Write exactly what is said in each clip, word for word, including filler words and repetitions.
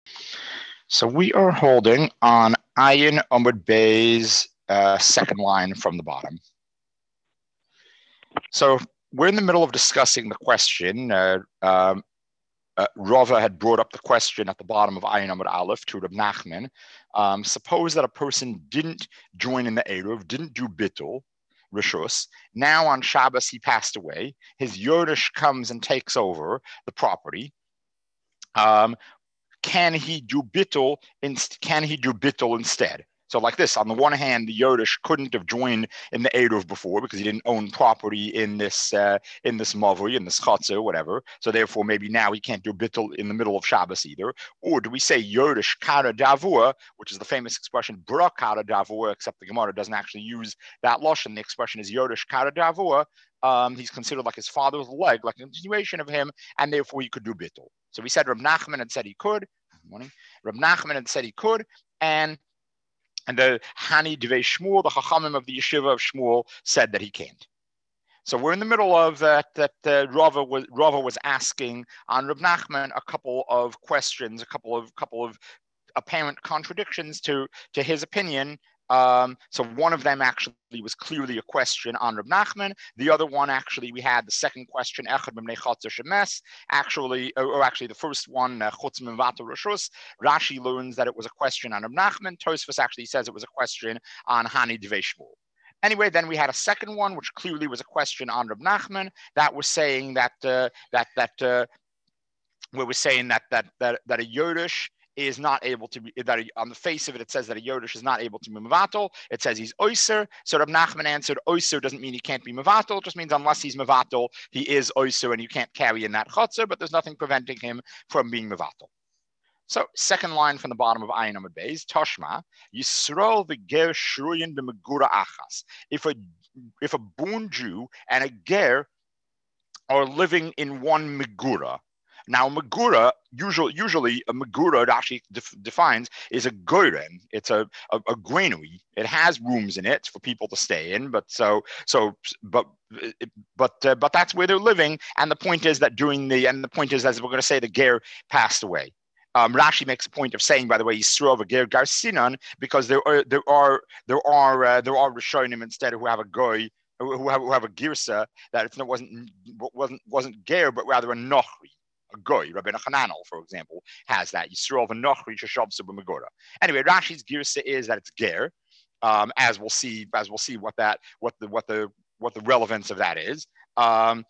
So we are holding on Ayin Omud Bay's uh, second line from the bottom. So we're in the middle of discussing the question. Uh, um, uh, Rava had brought up the question at the bottom of Ayin Omud Aleph to Reb Nachman. Um, suppose that a person didn't join in the Eruv, didn't do Bittul, Rishus. Now on Shabbos he passed away. His Yorush comes and takes over the property. Um, Can he do bittul? In, can he do bittul instead? So like this, on the one hand, the Yorush couldn't have joined in the Eruv before because he didn't own property in this uh, in this mavui, in this chatzah, whatever. So therefore, maybe now he can't do bittul in the middle of Shabbos either. Or do we say Yorush kara davua, which is the famous expression bra kara davua, except the Gemara doesn't actually use that lashon. The expression is Yorush kara davua. Um, he's considered like his father's leg, like a continuation of him, and therefore he could do bittul. So we said Reb Nachman had said he could. Morning. Reb Nachman had said he could, and and the Hani Devei Shmuel, the Chachamim of the Yeshiva of Shmuel, said that he can't. So we're in the middle of that. That uh, Rava was Rava was asking on Reb Nachman a couple of questions, a couple of couple of apparent contradictions to to his opinion. Um, so one of them actually was clearly a question on Reb Nachman. The other one, actually, we had the second question, Echad B'mnei Chatzah Shemes. Actually, or actually the first one, Chutz Mivata Rishus. Rashi learns that it was a question on Reb Nachman. Tosfos actually says it was a question on Hani Devei Shmuel. Anyway, then we had a second one, which clearly was a question on Reb Nachman. That was saying that uh, that that uh, where we're saying that that that that a Yorush is not able to be, that on the face of it, it says that a Yorush is not able to be Mavatal. It says he's Oyser. So Reb Nachman answered, Oyser doesn't mean he can't be Mavatal. It just means unless he's Mavatal, he is Oyser and you can't carry in that Chotzer, but there's nothing preventing him from being Mavatal. So second line from the bottom of Ayin Amud Beis, Toshma, Yisrael v'ger shruyin b'megura achas. If a, if a born Jew and a ger are living in one Megura. Now, Megura, usually, usually a Megura, it actually def- defines, is a goren. It's a, a, a granary. It has rooms in it for people to stay in, but so, so, but, but, uh, but that's where they're living. And the point is that during the, and the point is, as we're going to say, the ger passed away. Um, Rashi makes a point of saying, by the way, Yisroel v'ger gar sinan, because there are, there are, there are, uh, there are Rishonim instead who have a goy, who have, who have a girsa that it wasn't wasn't wasn't ger, but rather a nochri, a goy. Rabbeinu Hananel, for example, has that Yisrael v'nochri sheshav subamagora. Anyway, Rashi's girsa is that it's ger, um, as we'll see as we'll see what that what the what the what the relevance of that is. Um,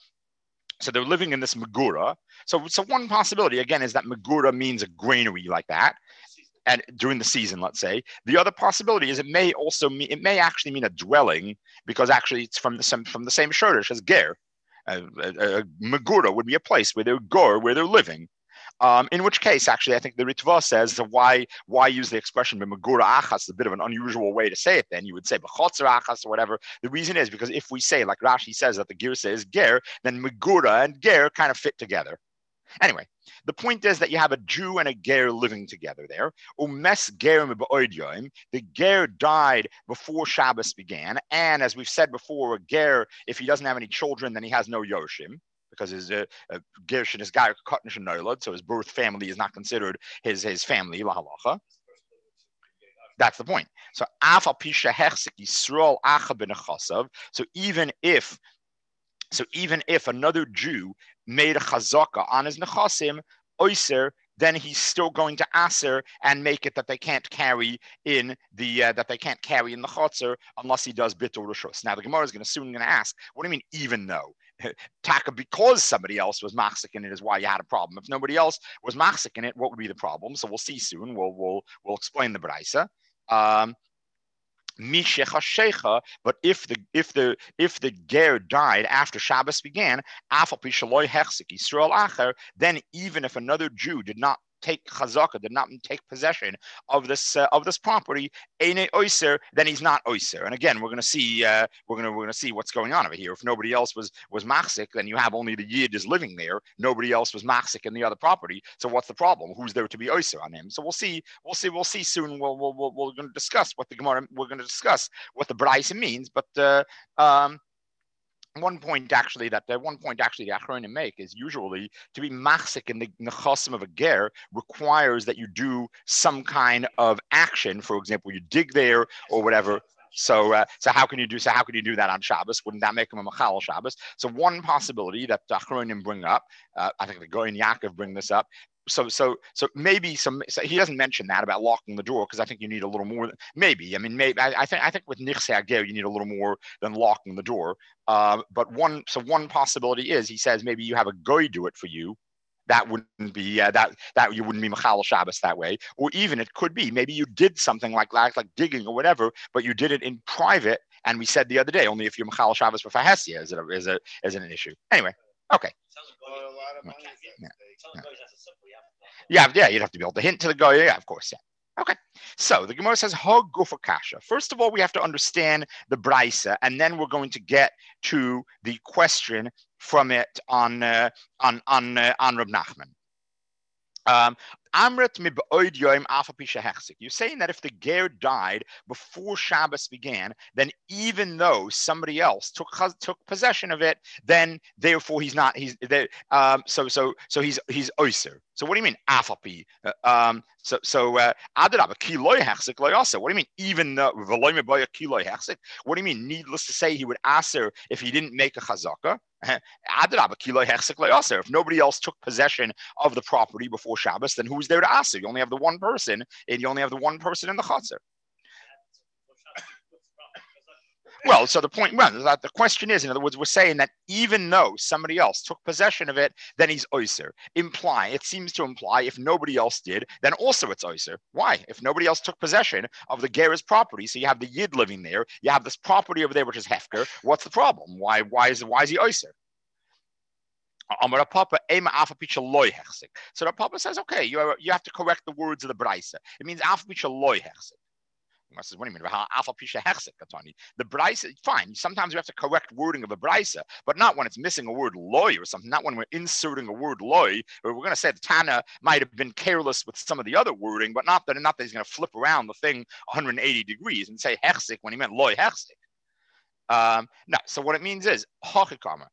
so they're living in this Megura. So, so one possibility again is that Megura means a granary like that. And during the season, let's say, the other possibility is it may also mean it may actually mean a dwelling because actually it's from the same from the same shortish as ger. Uh, a, a Megura would be a place where they're gor, where they're living. Um, in which case, actually, I think the Ritva says so why why use the expression Megura achas? A bit of an unusual way to say it. Then you would say b'chotzer achas or whatever. The reason is because if we say, like Rashi says, that the girsa is ger, then Megura and ger kind of fit together. Anyway, the point is that you have a Jew and a ger living together there. Umes ger b'oidyoim. The ger died before Shabbos began, and as we've said before, a ger, if he doesn't have any children, then he has no yoshim because his uh, uh, gershon is guy kutnish and noilad, so his birth family is not considered his his family lahalacha. That's the point. So afal pisha hechsik yisrael acha b'nechasav. So even if So even if another Jew made a chazaka on his nechasim, oiser, then he's still going to aser and make it that they can't carry in the uh, that they can't carry in the chotzer unless he does bitul rishus. Now the Gemara is going to soon going to ask, what do you mean even though? Taka, because somebody else was machzik in it is why you had a problem. If nobody else was machzik in it, what would be the problem? So we'll see soon. We'll we'll we'll explain the brisa. Um, But if the if the if the ger died after Shabbos began, then even if another Jew did not take chazaka, did not take possession of this uh, of this property, ene oiser, then he's not oiser. And again, we're going to see uh, we're going to we're going to see what's going on over here. If nobody else was was machzik, then you have only the yid is living there. Nobody else was machzik in the other property. So what's the problem? Who's there to be oiser on him? So we'll see. We'll see. We'll see soon. We'll, we'll, we'll we're going to discuss what the Gemara. We're going to discuss what the Braisa means. But uh, um, one point actually that the one point actually the Achronim make is usually to be machzik in the nechasim of a ger requires that you do some kind of action. For example, you dig there or whatever. So, uh, so how can you do? So how can you do that on Shabbos? Wouldn't that make him a machal Shabbos? So one possibility that the Achronim bring up, uh, I think the Goyen Yaakov bring this up. So, so, so maybe some. So he doesn't mention that about locking the door because I think you need a little more. Maybe I mean, maybe I, I think I think with nichse ager you need a little more than locking the door. Uh, but one, so one possibility is he says maybe you have a goy do it for you. That wouldn't be uh, that that you wouldn't be machal Shabbos that way, or even it could be maybe you did something like like like digging or whatever, but you did it in private. And we said the other day only if you're machal Shabbos for fahesia is it a, is a is it an issue anyway? Okay. Yeah. Yeah, yeah, you'd have to be able to hint to the guy. Yeah, of course. Yeah. Okay. So the Gemara says Hog Gufa Kasha. First of all, we have to understand the Brisa, and then we're going to get to the question from it on uh, on on uh, on Reb Nachman. Um, Amrit mi'b'oid yoim afapisha hechzik. You're saying that if the ger died before Shabbos began, then even though somebody else took took possession of it, then therefore he's not he's there. Um, so so so he's he's oiser. So what do you mean afapi? Uh, um, so so adrab kiloi hechzik loy also. What do you mean even though v'loy mi'boya kiloi hechzik? What do you mean? Needless to say, he would aser if he didn't make a chazaka. If nobody else took possession of the property before Shabbos, then who's there to aser? You only have the one person, and you only have the one person in the chutzner. Well, so the point, well, the question is, in other words, we're saying that even though somebody else took possession of it, then he's oiser. Imply, it seems to imply if nobody else did, then also it's oiser. Why? If nobody else took possession of the ger's property, so you have the yid living there, you have this property over there which is hefker. What's the problem? Why? Why is why is he oiser? So the Papa says, okay, you have, you have to correct the words of the Brisa. It means alpha picha loy hechsik. I says, what do you mean? Alpha pisha hechsik, Katani. The brisa, fine. Sometimes we have to correct wording of the brisa, but not when it's missing a word loy or something. Not when we're inserting a word loy, or we're going to say the Tana might have been careless with some of the other wording, but not that not that he's going to flip around the thing one hundred eighty degrees and say hechsik when he meant loy hechsik. Um, no. So what it means is hachikama.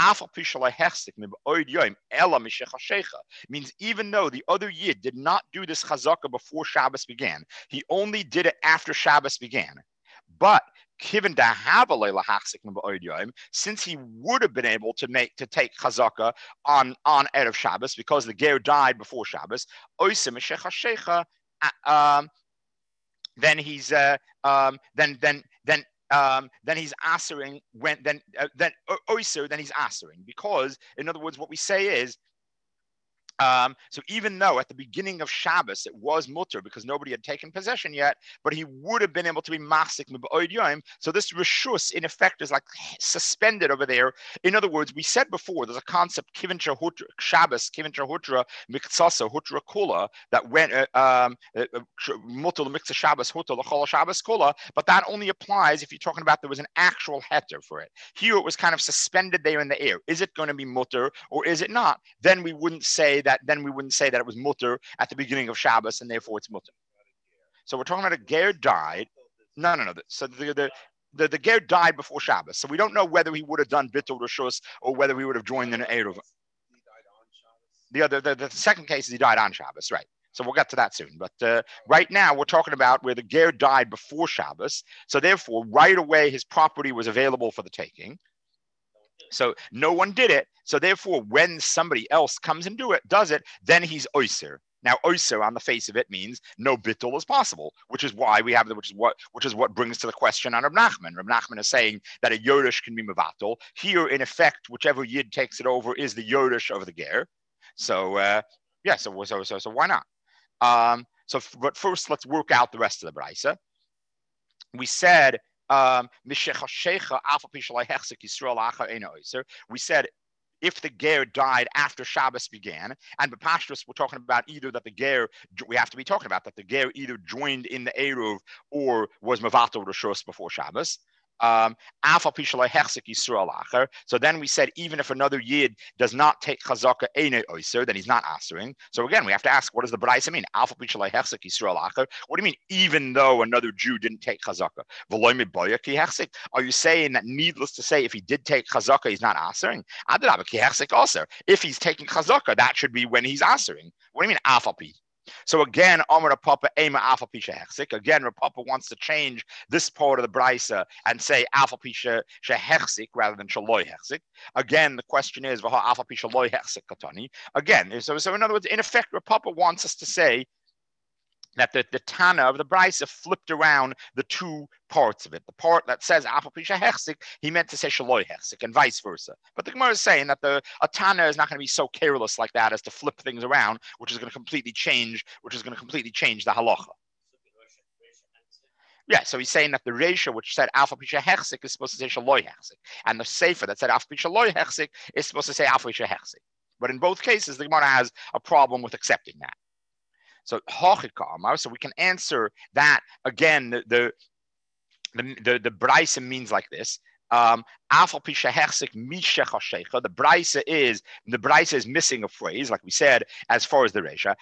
Means even though the other yid did not do this chazaka before Shabbos began, he only did it after Shabbos began. But since he would have been able to make to take chazaka on on Erev Shabbos because the ger died before Shabbos, um, then he's uh, um, then then then. Um, then he's answering when then uh, then oiser then he's answering because in other words what we say is um, so even though at the beginning of Shabbos it was mutter because nobody had taken possession yet, but he would have been able to be masik m'b'oid yom. So this reshus in effect is like suspended over there. In other words, we said before there's a concept kivin shahutra Shabbos kivin shahutra miktsasa hutra kula that went um mutter miktsah Shabbos hutra l'chol Shabbos kula, but that only applies if you're talking about there was an actual heter for it. Here it was kind of suspended there in the air. Is it going to be mutter or is it not? Then we wouldn't say that. That, then we wouldn't say that it was mutter at the beginning of Shabbos and therefore it's mutter. So we're talking about a ger died. No, no, no. So the the the, the ger died before Shabbos. So we don't know whether he would have done bittul rishus or whether he would have joined in an eruv. The other, the, the second case is he died on Shabbos, right? So we'll get to that soon. But uh, right now we're talking about where the ger died before Shabbos. So therefore, right away his property was available for the taking. So no one did it. So therefore, when somebody else comes and do it, does it, then he's oiser. Now, oiser on the face of it means no bittul is possible, which is why we have the, which is what, which is what brings to the question on Reb Nachman. Reb Nachman is saying that a yorush can be mevatel. Here, in effect, whichever yid takes it over is the yorush of the ger. So, uh, yeah. So, so, so, so why not? Um, so, but first, let's work out the rest of the brisa. We said. Um, we said if the ger died after Shabbos began, and b'pashtus we're talking about either that the ger we have to be talking about that the ger either joined in the eruv or was mevatel rishus before Shabbos. Um, so then we said, even if another yid does not take chazaka eine oiser, then he's not answering. So again, we have to ask, what does the Braisa mean? What do you mean, even though another Jew didn't take chazaka? Are you saying that, needless to say, if he did take chazaka, he's not answering? If he's taking chazaka, that should be when he's answering. What do you mean, afapi? So again, Amar Papa Ema Alpha Pisha Hechsik. Again, Papa wants to change this part of the Brisa and say Alpha Pisha Hechsik rather than Shaloi Hechsik. Again, the question is Vaha Alpha Pisha Loi Hechsik Katani. Again, so, so in other words, in effect, Papa wants us to say that the, the Tana of the Brisa flipped around the two parts of it. The part that says Alpha Pisha Hechsik, he meant to say Shaloi Hechsik, and vice versa. But the Gemara is saying that the a Tana is not going to be so careless like that as to flip things around, which is going to completely change, which is going to completely change the halacha. Yeah, so he's saying that the ratio which said Alpha Pisha Hechsik is supposed to say Shaloi Hechsik, and the Sefer that said Alpha Pisha Loi Hechsik is supposed to say Alpha Pisha Hechsik. But in both cases, the Gemara has a problem with accepting that. So, so we can answer that again. The the the, the, the Braisa means like this. Um, the Braisa is the Braisa is missing a phrase, like we said, as far as the Resha.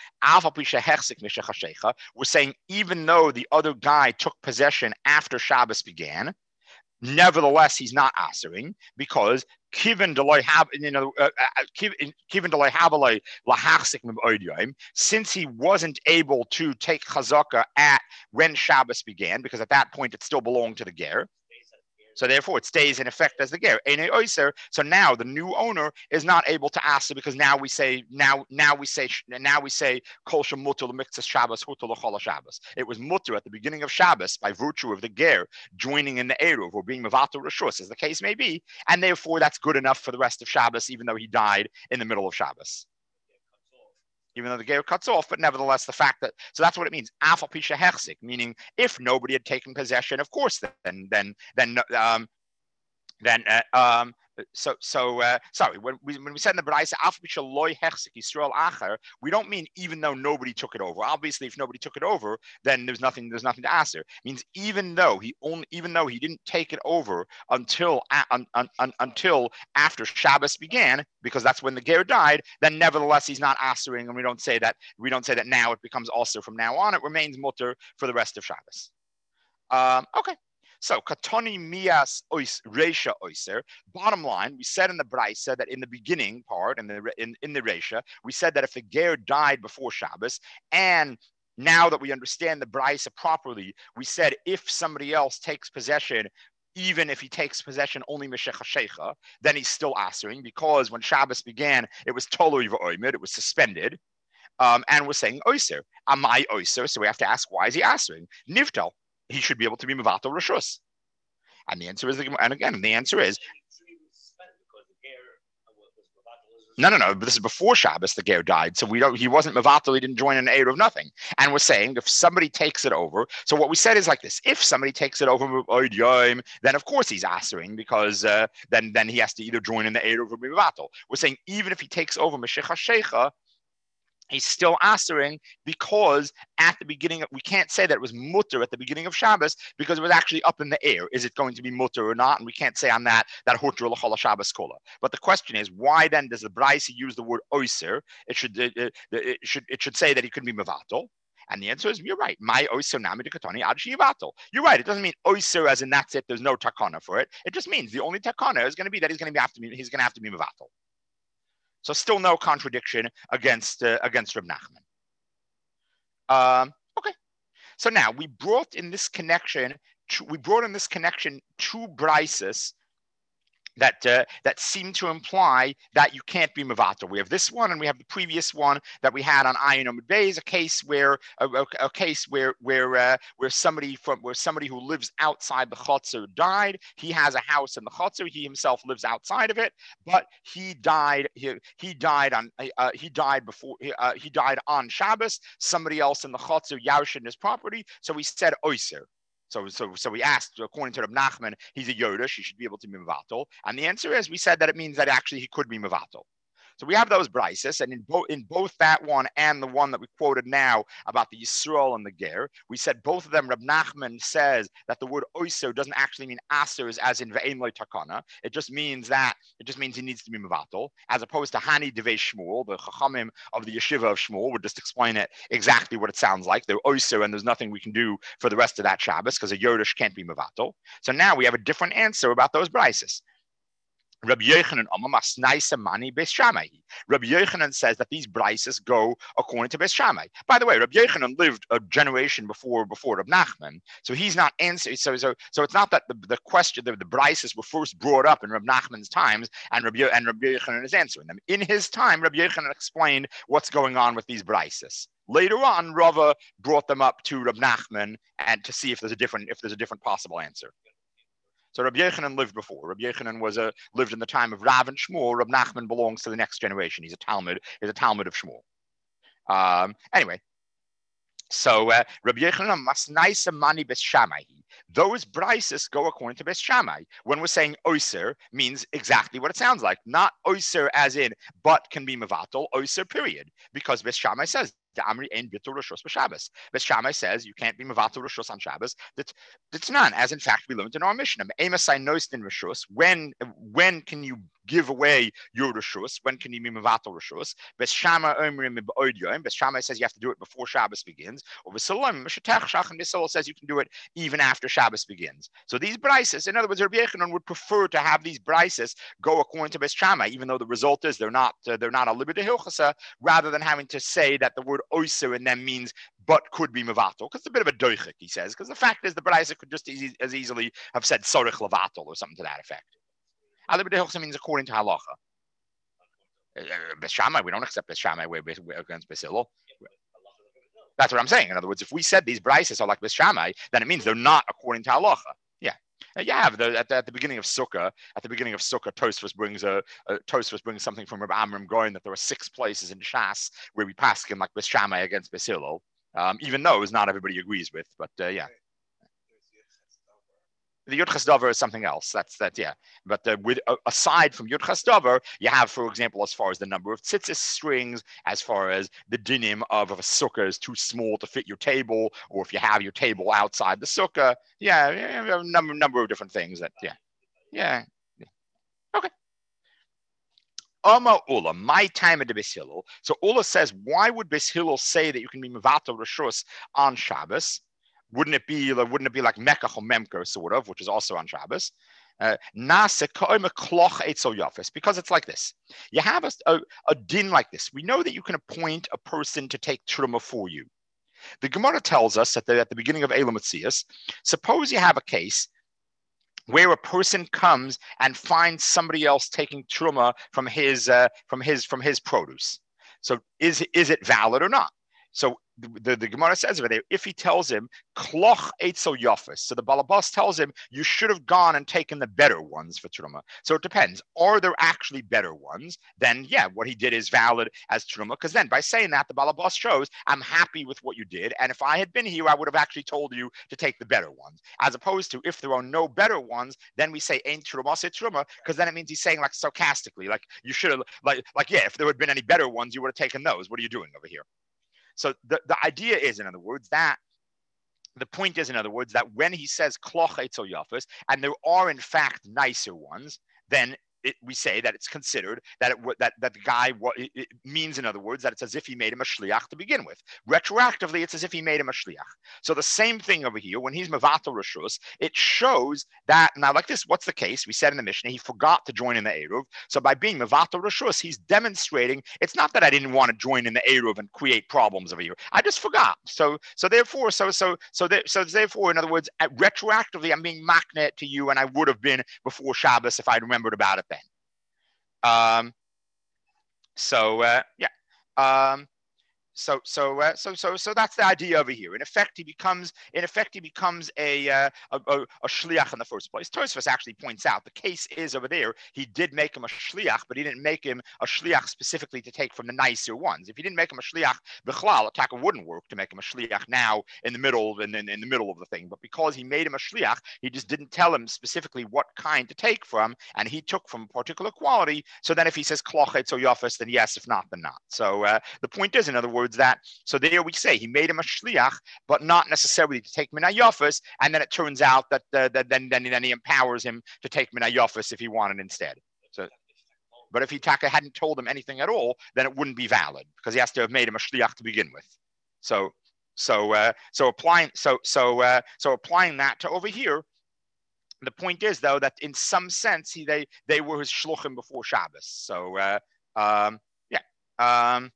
We're saying even though the other guy took possession after Shabbos began, nevertheless he's not answering because Kiven Deloy have you know Kiven Deloy Habalay Lahachsik Meboidiyim, since he wasn't able to take chazaka at when Shabbos began, because at that point it still belonged to the ger. So therefore, it stays in effect as the ger. So now the new owner is not able to ask it because now we say now now we say now we say kol shemuter l'miktzas Shabbos huter l'chol Shabbos. It was mutter at the beginning of Shabbos by virtue of the ger joining in the eruv or being mevatel reshus, as the case may be, and therefore that's good enough for the rest of Shabbos, even though he died in the middle of Shabbos. Even though the ger cuts off, but nevertheless, the fact that, so that's what it means, afal pisha hechsik, meaning if nobody had taken possession, of course, then, then, then, um, then, uh, um, so, so, uh, sorry, when we, when we said in the Braisa, afal pisha loy hechsik Yisrael acher, we don't mean even though nobody took it over. Obviously, if nobody took it over, then there's nothing, there's nothing to answer. It means even though he only, even though he didn't take it over until, un, un, un, until after Shabbos began, because that's when the ger died, then nevertheless he's not answering, and we don't say that, we don't say that now it becomes also from now on, it remains mutter for the rest of Shabbos. Um, okay. So, katoni mias ois reisha oiser. Bottom line, we said in the Braisa that in the beginning part, in the in, in the reisha, we said that if the ger died before Shabbos, and now that we understand the Braisa properly, we said if somebody else takes possession, even if he takes possession only Meshecha Shecha, then he's still answering, because when Shabbos began, it was Tolui v'oimid, it was suspended, um, and we're saying oiser, amai oiser. So we have to ask, why is he answering? Nivtal. He should be able to be mevatel reshus, and the answer is, and again, the answer is no, no, no. But this is before Shabbos. The ger died, so we don't. He wasn't mevatel. He didn't join an eir of nothing. And we're saying if somebody takes it over. So what we said is like this: if somebody takes it over, then of course he's answering, because uh, then then he has to either join in the eir or be mevatel. We're saying even if he takes over Meshecha Shecha, he's still answering, because at the beginning, we can't say that it was mutter at the beginning of Shabbos, because it was actually up in the air. Is it going to be mutter or not? And we can't say on that, that hutter l'chol Shabbos kola. But the question is, why then does the Braisa use the word oiser? It should, it, it, it should, it should say that he could be mevatel. And the answer is, you're right. My oiser nami de katoni ad shivatel. You're right. It doesn't mean oiser as in that's it. There's no takana for it. It just means the only takana is going to be that he's going to be have to be, he's going to have to be mevatel. So still no contradiction against uh, against Reb Nachman. Um, okay, so now we brought in this connection. To, we brought in this connection two brises that uh, that seem to imply that you can't be mevatel. We have this one, and we have the previous one that we had on Ayin Omid Beis, a case where a, a, a case where where uh, where somebody from where somebody who lives outside the chotzer died. He has a house in the chotzer. He himself lives outside of it, but he died. He, he died on uh, he died before uh, he died on Shabbos. Somebody else in the chotzer yarshin his property, so he said oiser. So, so, so we asked, according to Reb Nachman, he's a Yodesh, he should be able to be mevatel. And the answer is, we said that it means that actually he could be mevatel. So we have those brises, and in both in both that one and the one that we quoted now about the Yisrael and the Ger, we said both of them. Reb Nachman says that the word oiser doesn't actually mean asers as in ve'ein lo takana. It just means that it just means he needs to be mevatel, as opposed to hani devei Shmuel, the chachamim of the yeshiva of Shmuel would just explain it exactly what it sounds like. They're oiser, and there's nothing we can do for the rest of that Shabbos because a Yorush can't be mevatel. So now we have a different answer about those brises. Rabbi Yochanan Beis Shammai. Rabbi Yochanan says that these brises go according to Beis Shammai. By the way, Rabbi Yochanan lived a generation before before Rabbi Nachman, so he's not answering. So so so it's not that the, the question the, the brises were first brought up in Rabbi Nachman's times, and Rabbi and Rabbi Yochanan is answering them. In his time, Rabbi Yochanan explained what's going on with these brises. Later on, Rava brought them up to Rabbi Nachman and to see if there's a different if there's a different possible answer. So Rabbi Yochanan lived before. Rabbi Yochanan was a lived in the time of Rav and Shmuel. Rabbi Nachman belongs to the next generation. He's a Talmud. He's a Talmud of Shmuel. Um, anyway, so uh, Rabbi Yochanan masnaisa mani Beis Shammai. Those brises go according to Beis Shammai. When we're saying oiser means exactly what it sounds like, not oiser as in but can be mevatel, oiser period, because Beis Shammai says. Beis Shammai says you can't be mevatel rishus on Shabbos. That that's none, as in fact we learned in our Mishnah. When when can you give away your rishus? When can you be mevatel rishus? Beis Shammai Beis Shammai says you have to do it before Shabbos begins. Or Beis says you can do it even after Shabbos begins. So these brises, in other words, Rabbi Yochanan would prefer to have these brises go according to Beis Shammai, even though the result is they're not uh, they're not a libid hilchasa, rather than having to say that the word oiser in them means but could be mevatel, because it's a bit of a doichik, he says, because the fact is the brisa could just easy, as easily have said sorich levatel or something to that effect. Alibid hilchasa means according to halacha. Uh, Beis Shammai, we don't accept Beis Shammai way against Beis Hillel. That's what I'm saying. In other words, if we said these brises are like Beis Shammai, then it means they're not according to halacha. Yeah. You have the, at, the, at the beginning of Sukkah. At the beginning of Sukkah, Tosfos brings a, a Tosfos brings something from Rabbi Amram Goin that there are six places in Shas where we paskin like Beis Shammai against Beis Hillel, um, even though it's not everybody agrees with. But uh, yeah, the Yud Chesdavar is something else. That's that, yeah. But uh, with uh, aside from Yud Chesdavar, you have, for example, as far as the number of tzitzis strings, as far as the dinim of if a sukkah is too small to fit your table, or if you have your table outside the sukkah. Yeah, yeah a number number of different things that, yeah, yeah. yeah. Okay. Ama Ula, my time at the Beis Hillel. So Ula says, why would Beis Hillel say that you can be mevatel rishus on Shabbos? Wouldn't it be wouldn't it be like Mekach or Memker, sort of, which is also on Shabbos? Uh, because it's like this. You have a, a, a din like this. We know that you can appoint a person to take truma for you. The Gemara tells us at the, at the beginning of Elam Metzias, suppose you have a case where a person comes and finds somebody else taking truma from his uh, from his from his produce. So is is it valid or not? So the, the, the Gemara says over there, if he tells him, Kloch eitzel yafis, so the Balabas tells him, you should have gone and taken the better ones for Truma. So it depends. Are there actually better ones? Then, yeah, what he did is valid as Truma, because then by saying that, the Balabas shows, I'm happy with what you did, and if I had been here, I would have actually told you to take the better ones. As opposed to, if there are no better ones, then we say, ain't Truma, say Truma, because then it means he's saying like sarcastically, like you should have, like, like, yeah, if there had been any better ones, you would have taken those. What are you doing over here? So the, the idea is, in other words, that the point is, in other words, that when he says kloch eitzel yafis, and there are in fact nicer ones, then it, we say that it's considered that it, that that the guy what it, it means, in other words, that it's as if he made him a shliach to begin with. Retroactively, it's as if he made him a shliach. So the same thing over here when he's mevatel rishus, it shows that now like this. What's the case? We said in the Mishnah he forgot to join in the eruv. So by being mevatel rishus, he's demonstrating it's not that I didn't want to join in the eruv and create problems over here. I just forgot. So so therefore so so so there, so therefore in other words, retroactively I'm being maknet to you, and I would have been before Shabbos if I'd remembered about it then. Um, so uh, yeah, um, so so uh, so so so that's the idea over here. In effect, he becomes in effect he becomes a uh, a, a, a shliach in the first place. Tosfos actually points out the case is over there. He did make him a shliach, but he didn't make him a shliach specifically to take from the nicer ones. If he didn't make him a shliach b'chlal, attack wouldn't work to make him a shliach now in the middle in, in, in the middle of the thing. But because he made him a shliach, he just didn't tell him specifically what kind to take from, and he took from a particular quality. So then if he says klochetz or yafas, then yes. If not, then not. So uh, the point is, in other words, that so there we say he made him a shliach, but not necessarily to take mina yafas, and then it turns out that, uh, that then, then then he empowers him to take mina yafas if he wanted instead. So, but if he taka hadn't told him anything at all, then it wouldn't be valid because he has to have made him a shliach to begin with. So so uh, so applying so so uh, so applying that to over here. The point is, though, that in some sense he they they were his shluchim before Shabbos. So uh, um, yeah. Um,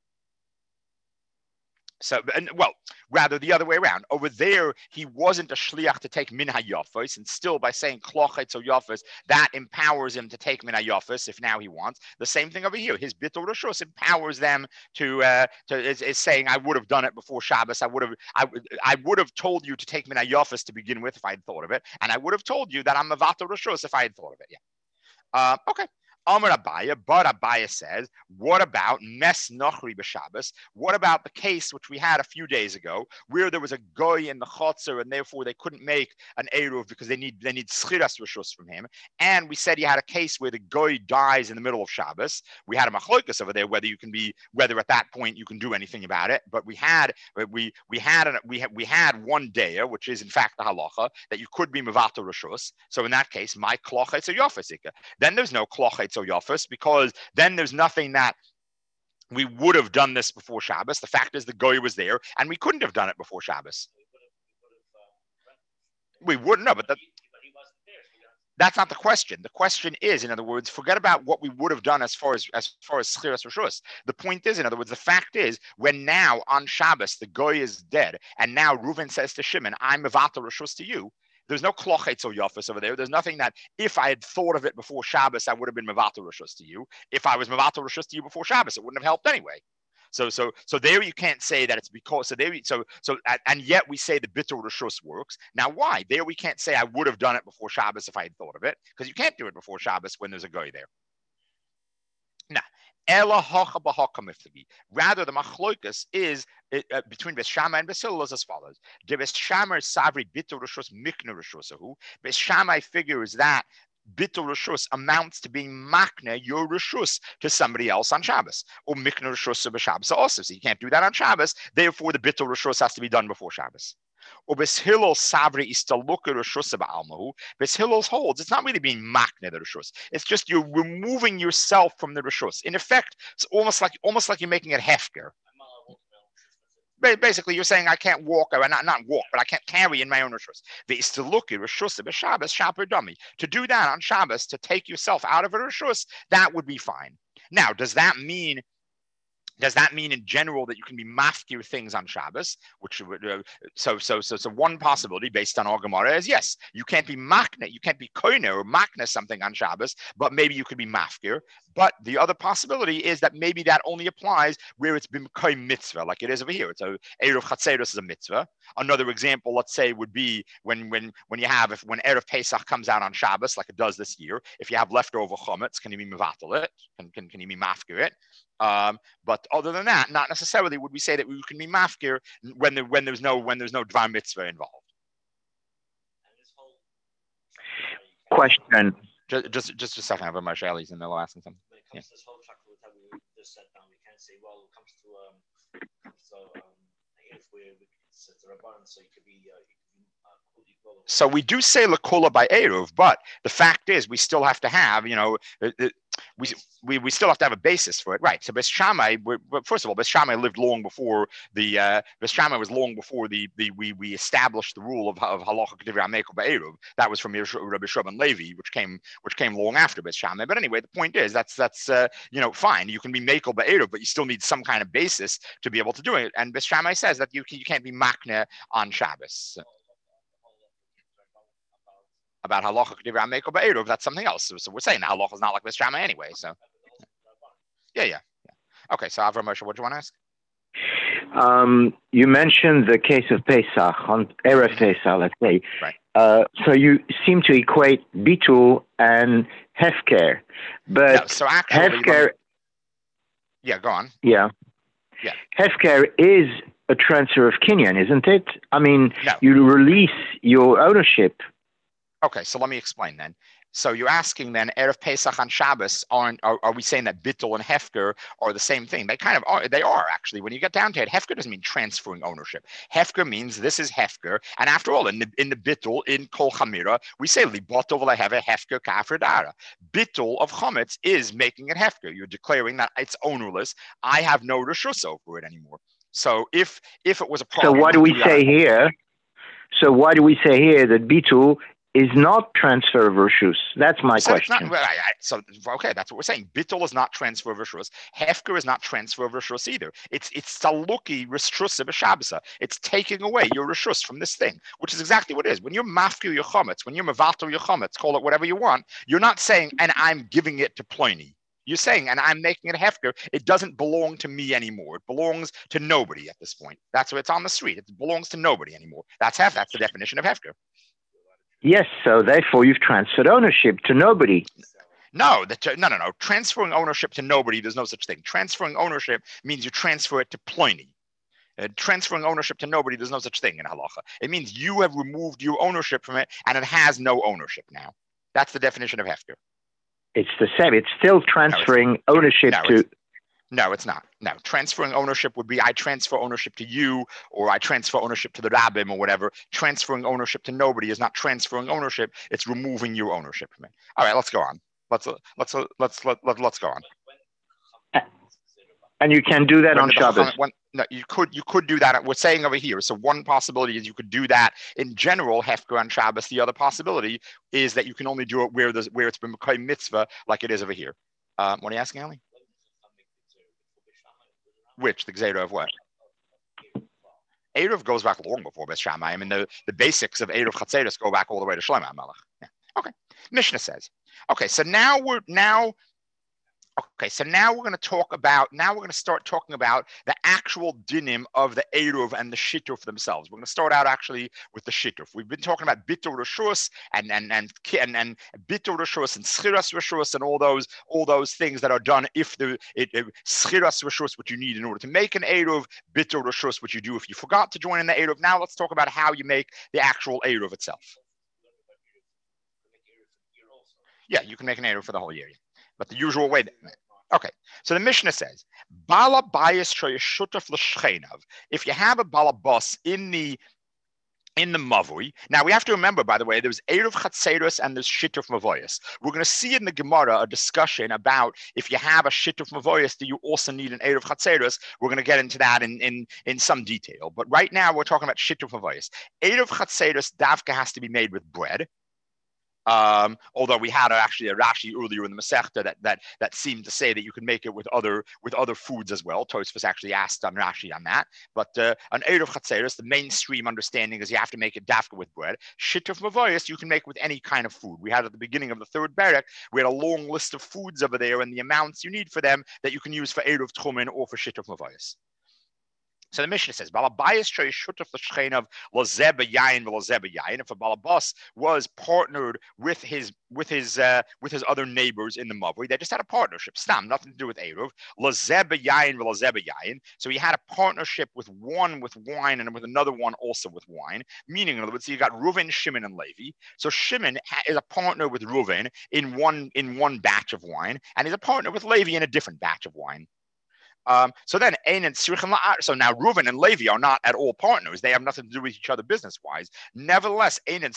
So, and, well, rather the other way around. Over there, he wasn't a shliach to take min hayafos, and still by saying klochetz or yafos, that empowers him to take min hayafos if now he wants. The same thing over here. His bitul rishus empowers them to uh, to is, is saying, I would have done it before Shabbos. I would have I, I would have told you to take min hayafos to begin with if I had thought of it, and I would have told you that I'm a vato rishus if I had thought of it. Yeah. Uh, okay. Amar Abaya, but Abaya says, what about Mes Nochri b'Shabbos? What about the case which we had a few days ago, where there was a goy in the chotzer, and therefore they couldn't make an eruv because they need they need schiras rishus from him. And we said you had a case where the goy dies in the middle of Shabbos. We had a machlokas over there whether you can be whether at that point you can do anything about it. But we had we we had an, we had we had one day, which is in fact the halacha that you could be mevato rishus. So in that case, my klochetz or yofasika. Then there's no klochetz or yofas, because then there's nothing that we would have done this before Shabbos. The fact is the goy was there and we couldn't have done it before Shabbos. We wouldn't know, but that, that's not the question. The question is, in other words, forget about what we would have done as far as as far as schiras rishus. The point is, in other words, the fact is, when now on Shabbos the goy is dead, and now Reuven says to Shimon, "I'm mevato rishus to you." There's no klochetz or yafas over there. There's nothing that if I had thought of it before Shabbos, I would have been mevato rishus to you. If I was mevato rishus to you before Shabbos, it wouldn't have helped anyway. So, so, so there you can't say that it's because. So there, so, so, and yet we say the bitul rishus works. Now, why? There we can't say I would have done it before Shabbos if I had thought of it, because you can't do it before Shabbos when there's a guy there. Now, rather, the machloikus is uh, between Beis Shammai and Beis Hillel is as follows: the Beis Shammai savri bitul rishus mikna rishusahu. Beis Shammai figures that bitul rishus amounts to being makna your rishus to somebody else on Shabbos, or mikna rishus b'Shabbos also. So you can't do that on Shabbos. Therefore, the bitul rishus has to be done before Shabbos. Or Beis Hillel savri istaluka rishus ba'almahu. Beis Hillel holds it's not really being makna the rishus. It's just you're removing yourself from the rishus. In effect, it's almost like almost like you're making it hefker. Basically, you're saying I can't walk, or not not walk, but I can't carry in my own rishus. The istaluka rishus b'Shabbos shaper dummy. To do that on Shabbos, to take yourself out of a rishus, that would be fine. Now, does that mean? Does that mean in general that you can be mafkir things on Shabbos? Which uh, so so so so one possibility based on our Gemara is yes, you can't be makna, you can't be koine or makna something on Shabbos, but maybe you could be mafkir. But the other possibility is that maybe that only applies where it's been koy mitzvah, like it is over here. It's a eruv chatzeros is a mitzvah. Another example, let's say, would be when when when you have if when eruv Pesach comes out on Shabbos, like it does this year. If you have leftover chametz, can you be mevatel it? Can can can you be mafkir it? Um, but other than that, not necessarily would we say that we can be mafkir when there when there's no when there's no dvar mitzvah involved. Question. Just just just a second, I have my Shali's in the last and something. When it comes yeah. to this whole chapter that we just said down, we can't say, well, it comes to um, so um, if we it's a rabban, so you could be. Uh, you could be uh, so we do say lakula by eruv, but the fact is we still have to have, you know, it, it, we, we we still have to have a basis for it, right? So Beis Shammai, first of all, Beis Shammai lived long before the uh, Beis Shammai was long before the the we we established the rule of of halacha k'divrei hamekel ba'eruv. That was from Rabbi Shimon Levi, which came which came long after Beis Shammai. But anyway, the point is that's that's uh, you know fine. You can be mekel ba'eruv, but you still need some kind of basis to be able to do it. And Beis Shammai says that you can, you can't be makna on Shabbos. About halacha k'divrei hamekel ba'eruv, that's something else. So, so we're saying that halacha is not like Beis Shammai anyway. So, yeah, yeah, yeah. Okay, so Avram Moshe, what do you want to ask? Um, you mentioned the case of Pesach, on Erev Pesach, let's say. Right. Uh, so you seem to equate bitul and hefker. But no, so actually, hefker... Me, yeah, go on. Yeah. Yeah. Hefker is a transfer of Kinyan, isn't it? I mean, no. you release your ownership. Okay, so let me explain then. So you're asking then, Erev Pesach and Shabbos, aren't, are, are we saying that Bittul and Hefker are the same thing? They kind of are. They are, actually. When you get down to it, Hefker doesn't mean transferring ownership. Hefker means this is Hefker. And after all, in the, in the Bittul, in Kol Chamira, we say, Libotov leheve Hefker kafir dara. Bittul of Chametz is making it Hefker. You're declaring that it's ownerless. I have no Rishus over it anymore. So if if it was a problem... So what do we say here? So why do we say here that Bittul is not transfer of Rishus? That's my question. Not, well, I, I, so, okay, that's what we're saying. Bittul is not transfer of Rishus. Hefker is not transfer of Rishus either. It's it's Saluki Rishus b'Shabbos. It's taking away your Rishus from this thing, which is exactly what it is. When you're mafkir your chometz, when you're mevatel your chometz, call it whatever you want, you're not saying, and I'm giving it to Pliny. You're saying, and I'm making it Hefker. It doesn't belong to me anymore. It belongs to nobody at this point. That's what it's on the street. It belongs to nobody anymore. That's Hef. That's the definition of Hefker. Yes, so therefore you've transferred ownership to nobody. No, the, no, no, no. Transferring ownership to nobody, there's no such thing. Transferring ownership means you transfer it to Pliny. Uh, transferring ownership to nobody, there's no such thing in halacha. It means you have removed your ownership from it, and it has no ownership now. That's the definition of Hefker. It's the same. It's still transferring no, it's ownership no, to... It's, no, it's not. No, transferring ownership would be I transfer ownership to you, or I transfer ownership to the rabbim or whatever. Transferring ownership to nobody is not transferring ownership. It's removing your ownership from it. All right, let's go on. Let's uh, let's uh, let's let, let, let's go on. And you can do that when on Shabbos. When, no, you could you could do that. We're saying over here. So one possibility is you could do that in general, Hefker on Shabbos. The other possibility is that you can only do it where there's where it's been Mekayim mitzvah, like it is over here. Um, what are you asking, Ali? Which, the Gzeira of what? Eruv goes back long before Beis Shammai. I mean, the, the basics of Eruv Chatzeris go back all the way to Shlomo HaMelech. Yeah. Okay. Mishnah says. Okay, so now we're now. Okay, so now we're going to talk about. Now we're going to start talking about the actual dinim of the Eruv and the Shittuf themselves. We're going to start out actually with the Shittuf. We've been talking about Bitul Rishus and and and and and Bitul Rishus and Schiras Rishus and all those all those things that are done if the it, it Schiras Rishus, what you need in order to make an Eruv, Bitul Rishus, what you do if you forgot to join in the Eruv. Now let's talk about how you make the actual Eruv itself. Yeah, you can make an Eruv for the whole year. But the usual way. Okay, so the Mishnah says, Bala bayis shutaf l'shcheinav. If you have a balabas in the in the mavui. Now we have to remember, by the way, there's Eruv Chatzeros and there's Shittuf Mavoyas. We're going to see in the Gemara a discussion about if you have a Shittuf Mavoyas, do you also need an Eruv Chatzeros? We're going to get into that in, in, in some detail. But right now we're talking about Shittuf Mavoyas. Eruv Chatzeros davka has to be made with bread. Um, although we had actually a Rashi earlier in the Masechta that that that seemed to say that you can make it with other with other foods as well. Tosfos actually asked on Rashi on that. But uh, an Eruv Chatzeros, the mainstream understanding is you have to make it dafka with bread. Shittuf Mavoyas you can make with any kind of food. We had at the beginning of the third Berek, we had a long list of foods over there and the amounts you need for them that you can use for Eruv Tchumen or for Shittuf Mavoyas. So the Mishnah says, Balabayas shutaf l'shcheinav lozeh b'yayin v'lozeh b'yayin. If a balabas was partnered with his with his uh, with his other neighbors in the mavui, they just had a partnership. Stam, nothing to do with eruv. Lozeh b'yayin v'lozeh b'yayin. So he had a partnership with one with wine and with another one also with wine. Meaning, in other words, you got Reuven, Shimon, and Levi. So Shimon is a partner with Reuven in one in one batch of wine, and he's a partner with Levi in a different batch of wine. Um, so then, so now Reuven and Levi are not at all partners. They have nothing to do with each other business-wise. Nevertheless,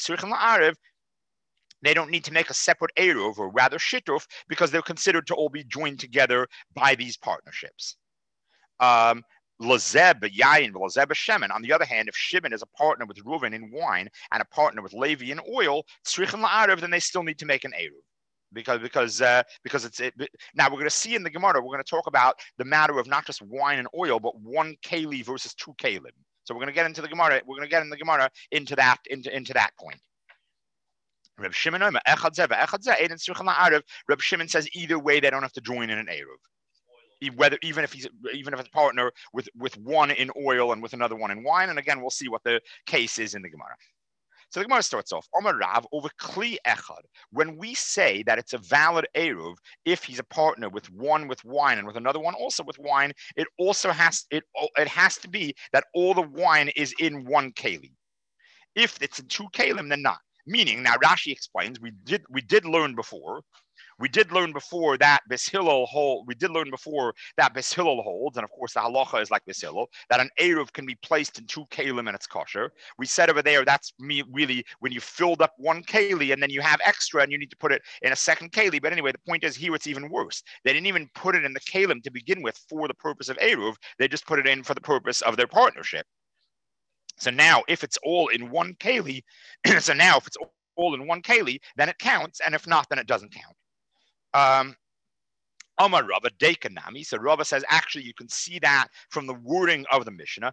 they don't need to make a separate Eruv, or rather Shittuf, because they're considered to all be joined together by these partnerships. Um, Lozeb, Yayin, Lozeb, Shimon. On the other hand, if Shimon is a partner with Reuven in wine and a partner with Levi in oil, then they still need to make an Eruv. Because because uh, because it's it, now we're going to see in the Gemara, we're going to talk about the matter of not just wine and oil, but one keli versus two kelim. So we're going to get into the Gemara. We're going to get in the Gemara into that into into that point. Reb Shimon Reb Shimon says either way they don't have to join in an eruv. whether even if he's even if it's a partner with with one in oil and with another one in wine. And again, we'll see what the case is in the Gemara. So the Gemara starts off, Omar Rav, over Kli Echad. When we say that it's a valid Eruv, if he's a partner with one with wine and with another one also with wine, it also has it it has to be that all the wine is in one keli. If it's in two kalim, then not. Meaning, now Rashi explains, we did we did learn before. We did learn before that Beis Hillel hold. We did learn before that Beis Hillel holds, and of course the halacha is like Beis Hillel, that an eruv can be placed in two kalim and it's kosher. We said over there that's me really when you filled up one keli and then you have extra and you need to put it in a second keli. But anyway, the point is here it's even worse. They didn't even put it in the kalim to begin with for the purpose of eruv. They just put it in for the purpose of their partnership. So now, if it's all in one keli, so now if it's all in one keli, then it counts, and if not, then it doesn't count. Um, Amar Rava Dekanami. So Rava says actually you can see that from the wording of the Mishnah.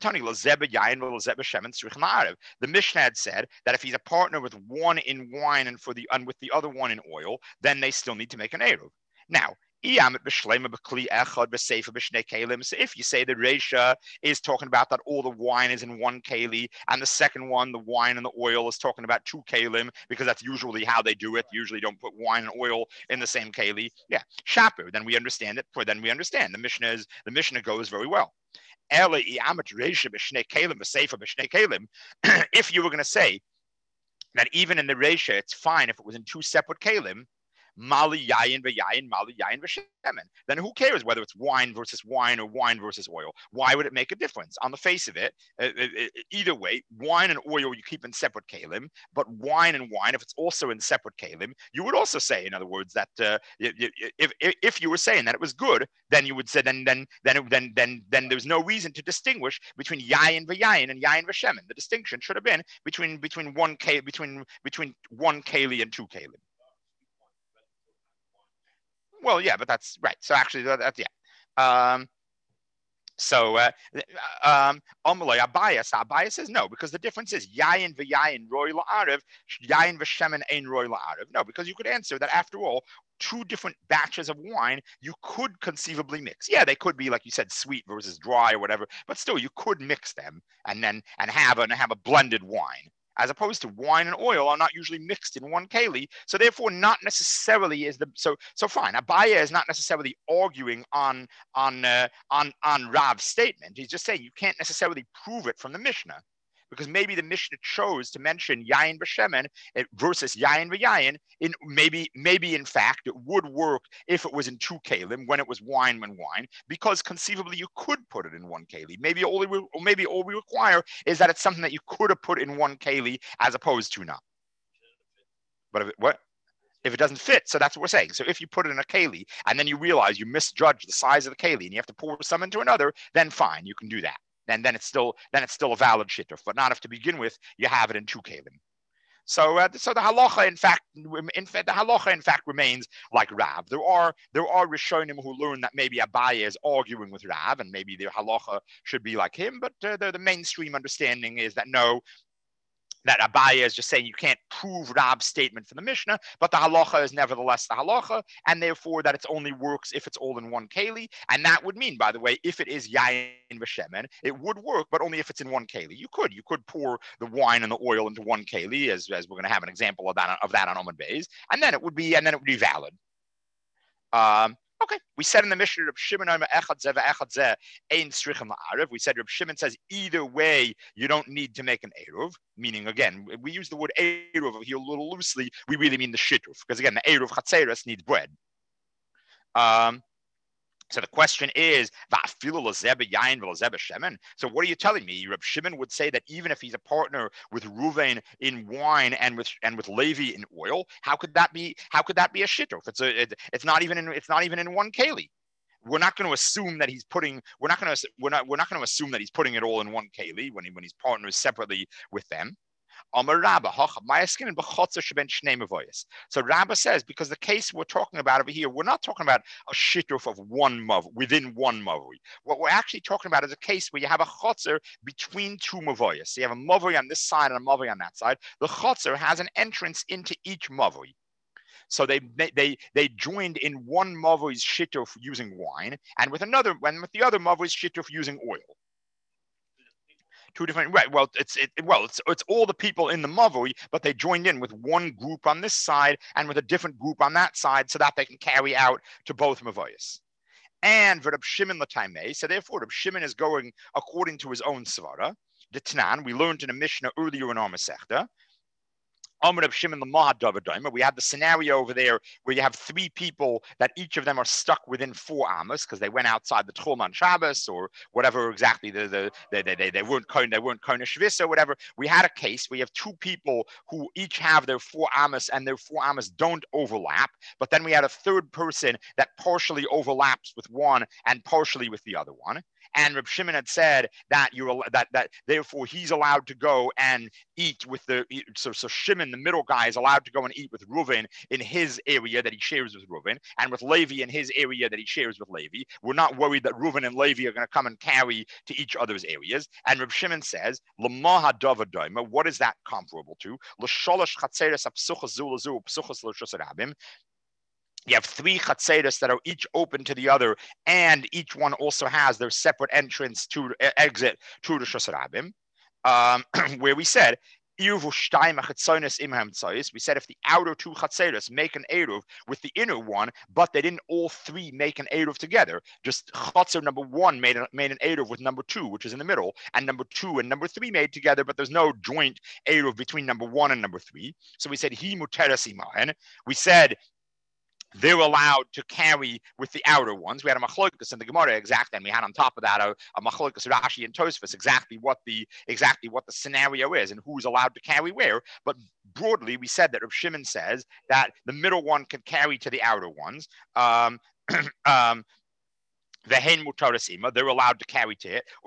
The Mishnah had said that if he's a partner with one in wine and for the and with the other one in oil, then they still need to make an eruv. Now, so if you say the Reisha is talking about that all the wine is in one keli, and the second one, the wine and the oil, is talking about two kalim, because that's usually how they do it. Usually don't put wine and oil in the same keli. Yeah, shaper. Then we understand it. Then we understand the Mishnah is the Mishnah goes very well. If you were going to say that even in the Reisha, it's fine if it was in two separate kalim. Mali yayin v'yayin, mali yayin v'shemen. Then who cares whether it's wine versus wine or wine versus oil? Why would it make a difference? On the face of it, uh, uh, either way, wine and oil you keep in separate kalim, but wine and wine, if it's also in separate kalim, you would also say, in other words, that uh, if, if if you were saying that it was good, then you would say then then then then then then there's no reason to distinguish between yayin v'yayin and yayin v'shemen. The distinction should have been between between one k between between one keli and two kalim. Well, yeah, but that's right. So actually, that, that yeah. Um, so, uh, um, Abaye, so Abaye says no, because the difference is yayin v'yayin roy la'arev, yayin v'shemen ein roy la'arev. No, because you could answer that after all, two different batches of wine you could conceivably mix. Yeah, they could be, like you said, sweet versus dry or whatever, but still you could mix them and then and have and have a blended wine. As opposed to wine and oil are not usually mixed in one keli, so therefore not necessarily is the so so fine. Abaye is not necessarily arguing on on uh, on on Rav's statement. He's just saying you can't necessarily prove it from the Mishnah, because maybe the Mishnah chose to mention yayin b'shemen versus yayin v'yayin. In maybe maybe in fact it would work if it was in two kalim when it was wine when wine, because conceivably you could put it in one keli. Maybe all we maybe all we require is that it's something that you could have put in one keli as opposed to not. But if it, what? If it doesn't fit, so that's what we're saying. So if you put it in a keli and then you realize you misjudged the size of the keli and you have to pour some into another, then fine, you can do that. Then, then it's still then it's still a valid shidduch, but not if to begin with you have it in two kalim. So, uh, so the halacha, in fact, in fact, the halacha, in fact, remains like Rav. There are there are Rishonim who learn that maybe Abaye is arguing with Rav, and maybe their halacha should be like him. But uh, the, the mainstream understanding is that no, that Abaye is just saying you can't prove Rab's statement from the Mishnah, but the halacha is nevertheless the halacha, and therefore that it only works if it's all in one keli. And that would mean, by the way, if it is yayin v'shemen, it would work, but only if it's in one keli. You could, you could pour the wine and the oil into one keli, as, as we're going to have an example of that of that on Amud Beis, and then it would be, and then it would be valid. Um, Okay, we said in the Mishnah, Reb Shimon echad zeh ve'echad zeh ein tzrichim la'arev. We said Reb Shimon says either way you don't need to make an eruv. Meaning, again, we use the word eruv here a little loosely. We really mean the shituf, because again, the eruv chatzeres needs bread. Um, so the question is, so what are you telling me? Reb Shimon would say that even if he's a partner with Ruvain in wine and with and with Levi in oil, how could that be? How could that be a shituf? It's a it, it's not even in it's not even in one keli. We're not going to assume that he's putting. We're not going to. We're not. We're not going to assume that he's putting it all in one keli when he when he's partners separately with them. So Rabba says, because the case we're talking about over here, we're not talking about a shituf of one mav within one mavui. What we're actually talking about is a case where you have a chotzer between two mavoyas. So you have a mavui on this side and a mavui on that side. The chotzer has an entrance into each mavui. So they they they joined in one mavois shituf using wine, and with another, and with the other mavois shituf using oil. Two different, right? Well, it's it well, it's it's all the people in the mavoi, but they joined in with one group on this side and with a different group on that side, so that they can carry out to both mavois. And Reb Shimon L'Taimei, so therefore Reb Shimon is going according to his own svara. The Tanan, we learned in a Mishnah earlier in our Masechta. We had the scenario over there where you have three people that each of them are stuck within four amos because they went outside the Tchum on Shabbos or whatever exactly the, the they, they, they, they weren't kohen they weren't kohen shvis or whatever. We had a case where you have two people who each have their four amos and their four amos don't overlap, but then we had a third person that partially overlaps with one and partially with the other one. And Reb Shimon had said that you're that that therefore he's allowed to go and eat with the so so Shimon, the middle guy, is allowed to go and eat with Reuven in his area that he shares with Reuven, and with Levi in his area that he shares with Levi. We're not worried that Reuven and Levi are going to come and carry to each other's areas. And Reb Shimon says, "L'maha davadoima." What is that comparable to? L'sholosh chatzeres apsuchas zulazu apsuchas l'shosarabim. You have three chatzeros that are each open to the other, and each one also has their separate entrance to uh, exit to the Shosarabim, um, where we said, we said if the outer two chatzeros make an eruv with the inner one, but they didn't all three make an eruv together, just chatzer number one made, a, made an eruv with number two, which is in the middle, and number two and number three made together, but there's no joint eruv between number one and number three. So we said, he muteres imahen. We said, they're allowed to carry with the outer ones. We had a machlokas in the Gemara exactly, and we had on top of that a, a machlokas Rashi and Tosfos exactly what the exactly what the scenario is and who's allowed to carry where. But broadly, we said that Reb Shimon says that the middle one can carry to the outer ones. Um, um, They're allowed to carry to it.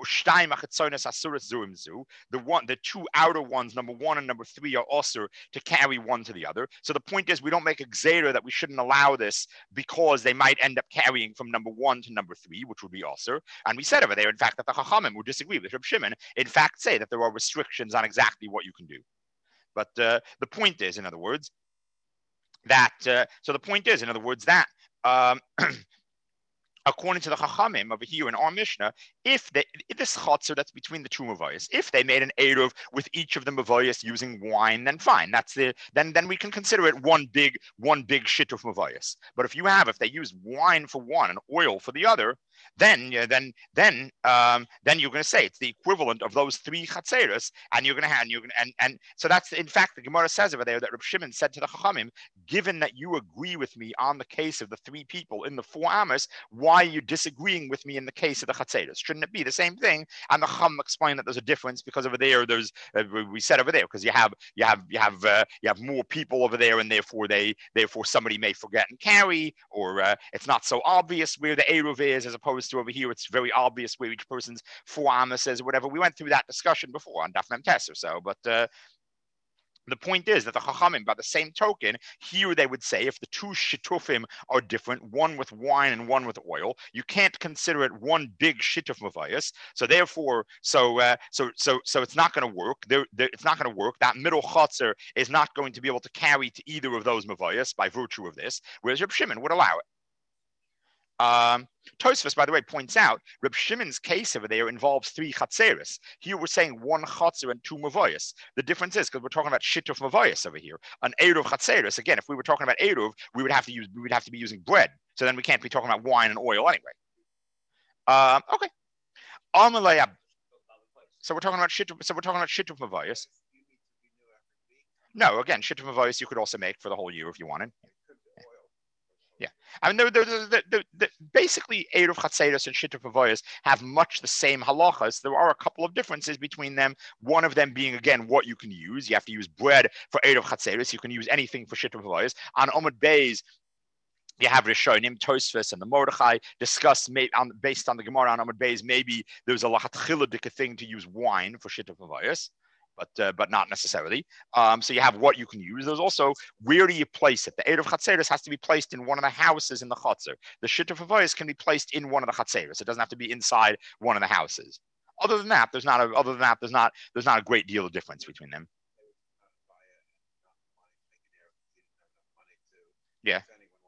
The one, the two outer ones, number one and number three, are also to carry one to the other. So the point is, we don't make a gzera that we shouldn't allow this because they might end up carrying from number one to number three, which would be also. And we said over there, in fact, that the Chachamim would disagree with Reb Shimon. In fact, say that there are restrictions on exactly what you can do. But uh, the point is, in other words, that. Uh, so the point is, in other words, that. Um, According to the Chachamim over here in our Mishnah, if they, if this chotzer that's between the two mavayos, if they made an eruv with each of the mavayos using wine, then fine. That's the then then we can consider it one big one big shit of mavayos. But if you have if they use wine for one and oil for the other, then yeah, then then um, then you're going to say it's the equivalent of those three chatzeros, and you're going to have and you're going and and so that's in fact the Gemara says over there that Reb Shimon said to the Chachamim, given that you agree with me on the case of the three people in the four amos, why are you disagreeing with me in the case of the chatzeros? Shouldn't it be the same thing? And the Chacham explained that there's a difference because over there there's uh, we said over there because you have you have you have uh, you have more people over there, and therefore they therefore somebody may forget and carry, or uh, it's not so obvious where the eruv is as opposed to over here it's very obvious where each person's four amos is or whatever. We went through that discussion before on Daf Mem Tes or so, but uh, the point is that the Chachamim, by the same token, here they would say if the two shitufim are different, one with wine and one with oil, you can't consider it one big shituf mavayas. So therefore, so uh, so so so it's not going to work. There, there, it's not going to work. That middle chotzer is not going to be able to carry to either of those mavayas by virtue of this, whereas Reb Shimon would allow it. Um, Tosfos, by the way, points out Reb Shimon's case over there involves three chatzeres. Here we're saying one chatzer and two mavoyas. The difference is because we're talking about shituf mavoyas over here. An eruv chatzeres. Again, if we were talking about eruv, we would have to use we would have to be using bread. So then we can't be talking about wine and oil anyway. Um, okay. So we're talking about shituf. So we're talking about shituf mavoyas. No, again, shituf mavoyas you could also make for the whole year if you wanted. Yeah, I mean, they're, they're, they're, they're, they're basically Eruv Chatzeros and Shituf Mavoyos have much the same halachas. There are a couple of differences between them. One of them being, again, what you can use. You have to use bread for Eruv Chatzeros. You can use anything for Shituf Mavoyos. On Omid Beis, you have Rishonim, Tosfos, and the Mordechai discuss on, based on the Gemara on Omid Beis. Maybe there's a lachatchiladik thing to use wine for Shituf Mavoyos. But, uh, but not necessarily. Um, so you have what you can use. There's also where do you place it? The Eruv Chatzeros has to be placed in one of the houses in the Chatzer. The Shituf Mavoyos can be placed in one of the Chatzeros. It doesn't have to be inside one of the houses. Other than that, there's not a, other than that, there's not there's not a great deal of difference between them. Yeah.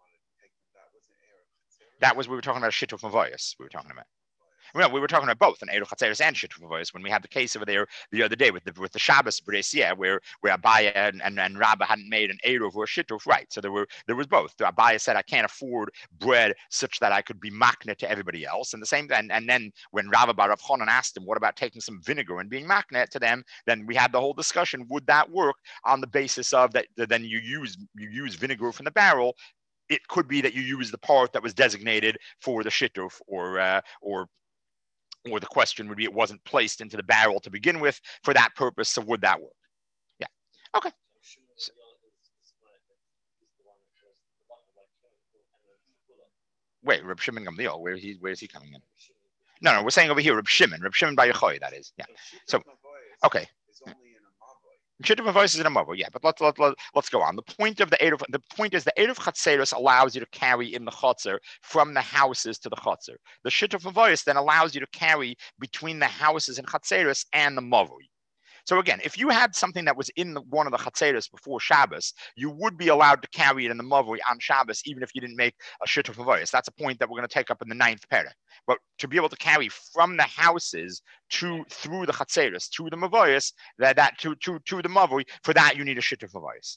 That was, we were talking about a Shituf Mavoyas. We were talking about. Well, we were talking about both an Eruv Chatzeres and Shituf Mavoyas when we had the case over there the other day with the with the Shabbos Bris, yeah, where where Abaya and, and, and Rabba hadn't made an Eruv or a Shituf, right? So there were there was both. The Abaya said, I can't afford bread such that I could be makna to everybody else, and the same. And, and then when Rabba Bar Rav Chonon asked him, what about taking some vinegar and being makna to them? Then we had the whole discussion: would that work on the basis of that? Then you use you use vinegar from the barrel. It could be that you use the part that was designated for the Shituf, or uh, or or the question would be it wasn't placed into the barrel to begin with for that purpose, so would that work? Yeah. Okay. So, wait, Reb Shimon Gamliel, where he where is he coming in? No, no, we're saying over here Reb Shimon, Reb Shimon Bar Yochai, that is. Yeah. So, okay. Shituf Mavoyas is in a mavo, yeah, but let's let, let, let's go on. The point of the Eruv, the point is the Eruv Chatzeros allows you to carry in the Chotzer from the houses to the Chotzer. The Shituf Mavoyas then allows you to carry between the houses and Chatzeros and the mavo. So again, if you had something that was in the, one of the Chatzeros before Shabbos, you would be allowed to carry it in the mavoi on Shabbos, even if you didn't make a Shituf Mavoyas. That's a point that we're going to take up in the ninth parak. But to be able to carry from the houses to through the Chatzeros to the Mavoyas, that that to to to the mavoi, for that you need a Shituf Mavoyas.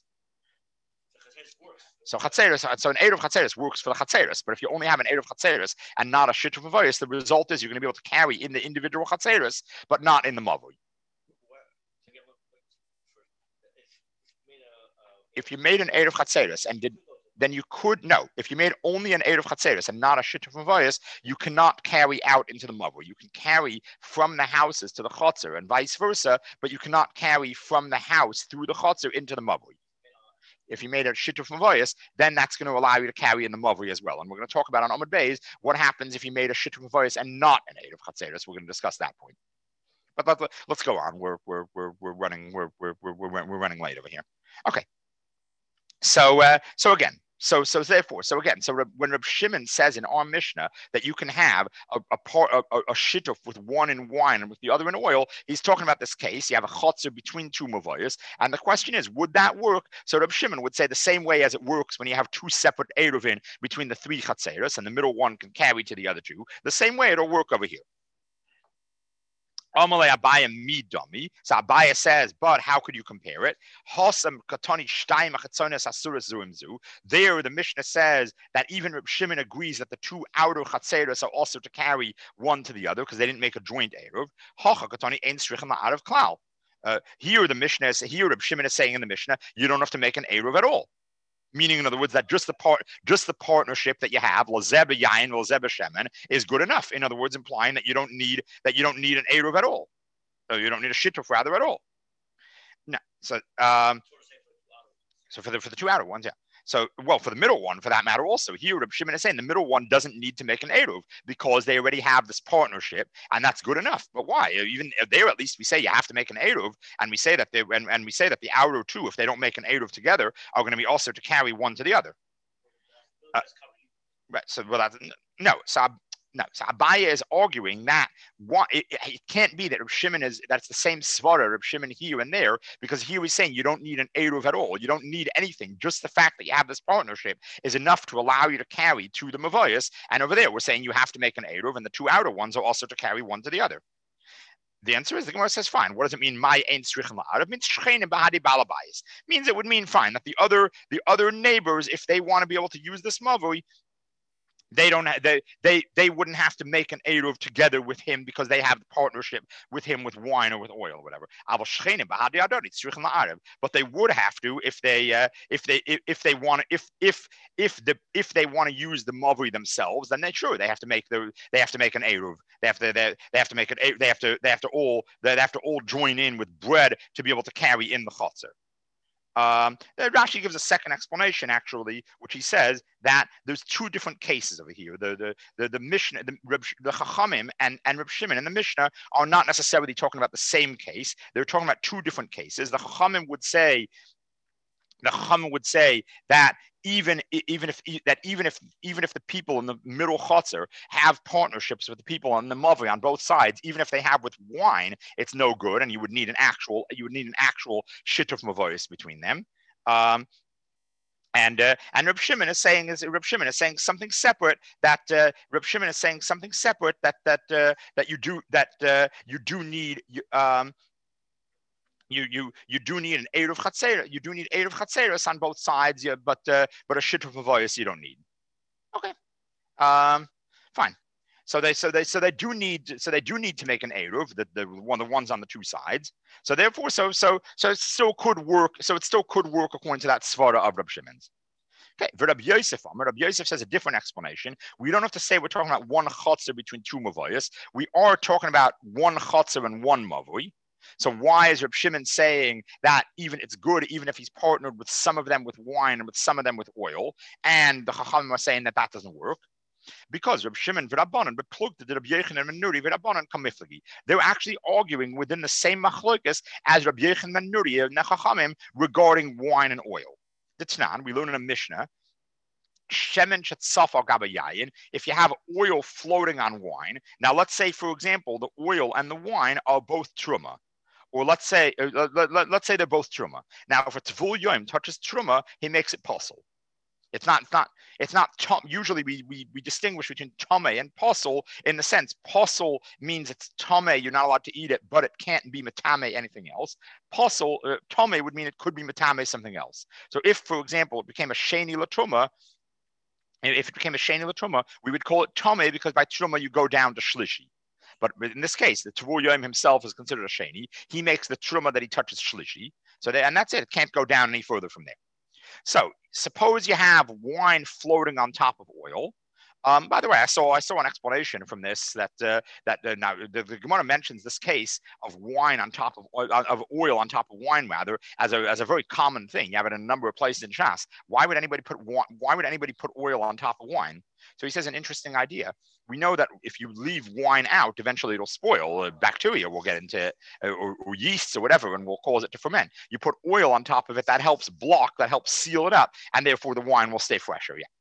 So Chatzeros, so an Eruv Chatzeros works for the Chatzeros, but if you only have an Eruv Chatzeros and not a Shituf Mavoyas, the result is you're going to be able to carry in the individual Chatzeros, but not in the mavoi. If you made an Eruv Chatzeros and did, then you could, no, if you made only an Eruv Chatzeros and not a Shituf Mavoyas, you cannot carry out into the mavoi. You can carry from the houses to the Chotzer and vice versa, but you cannot carry from the house through the Chotzer into the mavoi. If you made a Shituf Mavoyas, then that's going to allow you to carry in the mavoi as well. And we're going to talk about on Amud Beis what happens if you made a Shituf Mavoyas and not an Eruv Chatzeros. We're going to discuss that point. But let, let's go on. We're we're we're we're running we're we're we're we're running late over here. Okay. So, uh, so again, so so therefore, so again, so when Reb Shimon says in our Mishnah that you can have a a, part, a, a shituf with one in wine and with the other in oil, he's talking about this case. You have a chotzer between two mavoyas, and the question is, would that work? So Reb Shimon would say the same way as it works when you have two separate eruvin between the three chatzeros, and the middle one can carry to the other two. The same way it'll work over here. Amalei Abaya midami. So Abaya says, but how could you compare it? Hosam katani shtayim achatzones asuras zuimzu. There, the Mishnah says that even Reb Shimon agrees that the two outer chatzeros are also to carry one to the other because they didn't make a joint eruv. Hacha katani ein strichim la'arav klal. Here, the Mishnah is here. Reb Shimon is saying in the Mishnah, you don't have to make an eruv at all. Meaning, in other words, that just the part, just the partnership that you have, lazeba yain, lazeba shemen, is good enough. In other words, implying that you don't need that you don't need an eruv at all, or you don't need a shituf rather at all. No, so um, so for the for the two outer ones, yeah. So well, for the middle one, for that matter, also here, Reb Shimon is saying the middle one doesn't need to make an eruv because they already have this partnership, and that's good enough. But why? Even there, at least we say you have to make an eruv, and we say that they and, and we say that the outer two, if they don't make an eruv together, are going to be also to carry one to the other. Uh, right. So well, that's no. So. No, so Abaya is arguing that what, it, it can't be that Reb Shimon is, that's the same svara, Reb Shimon here and there, because here he's saying you don't need an eruv at all. You don't need anything. Just the fact that you have this partnership is enough to allow you to carry to the mavoyas. And over there, we're saying you have to make an eruv, and the two outer ones are also to carry one to the other. The answer is the Gemara says fine. What does it mean? My ein strichim la'arav? It means shchenim b'hadi balabayis. Means it would mean fine that the other the other neighbors, if they want to be able to use this mavoy, They don't. Have, they they they wouldn't have to make an eruv together with him because they have the partnership with him with wine or with oil or whatever. But they would have to if they uh, if they if, if they want to if if if the if they want to use the mavri themselves, then they sure they have to make the they have to make an eruv. They have to they, they have to make it. They have to they have to all they have to all join in with bread to be able to carry in the chotzer. Um, Rashi gives a second explanation, actually, which he says that there's two different cases over here. The the the, the Mishnah, the, the Chachamim and, and Reb Shimon and the Mishnah are not necessarily talking about the same case. They're talking about two different cases. The Chachamim would say, the Chachamim would say that even even if that even if even if the people in the middle chotzer have partnerships with the people on the mavri on both sides, even if they have with wine, it's no good, and you would need an actual you would need an actual shituf mavoyis between them. Um, And uh, and Reb Shimon is saying is Reb Shimon is saying something separate that uh, Reb Shimon is saying something separate that that uh, that you do that uh, you do need um, you you you do need an eruv chatzera. You do need eruv chatzeras on both sides, yeah, but uh, but a shit of avoyas you don't need. Okay, um, fine. So they so they so they do need so they do need to make an eruv, the, the one the ones on the two sides. So therefore, so so so it still could work. So it still could work according to that svara of Reb Shimon's. Okay, Reb Yosef, Reb Yosef says a different explanation. We don't have to say we're talking about one chotzer between two mavoyas. We are talking about one chotzer and one mavoy. So why is Reb Shimon saying that even it's good even if he's partnered with some of them with wine and with some of them with oil, and the Chachamim are saying that that doesn't work? Because Reb Shimon v'Rabbanan beklugte the Reb Yochanan and Nuri v'Rabbanan kamiflagi. They were actually arguing within the same machlokas as Reb Yochanan and Nuri and Chachamim regarding wine and oil. The Tanan, we learn in a Mishnah, Shemen shetzaf al gabayayin. If you have oil floating on wine, now let's say, for example, the oil and the wine are both truma. Or let's say, uh, let, let, let's say they're both truma. Now, if a tvul yom touches truma, he makes it puzzle. It's not, it's not, it's not, usually we, we, we distinguish between tame and puzzle in the sense, puzzle means it's tame, you're not allowed to eat it, but it can't be matame anything else. Puzzle, uh, tame would mean it could be matame something else. So if, for example, it became a sheni latruma, if it became a sheni latruma, we would call it tame because by truma you go down to shlishi. But in this case, the Tavul Yom himself is considered a sheni. He makes the truma that he touches shlishi. So they, and that's it. It can't go down any further from there. So suppose you have wine floating on top of oil. Um, by the way, I saw I saw an explanation from this that uh, that uh, now the, the Gemara mentions this case of wine on top of oil, of oil on top of wine rather as a as a very common thing. You have it in a number of places in Shas. Why would anybody put why would anybody put oil on top of wine? So he says an interesting idea. We know that if you leave wine out, eventually it'll spoil. Uh, bacteria will get into uh, or, or yeasts or whatever, and will cause it to ferment. You put oil on top of it, that helps block, that helps seal it up, and therefore the wine will stay fresher. Yeah.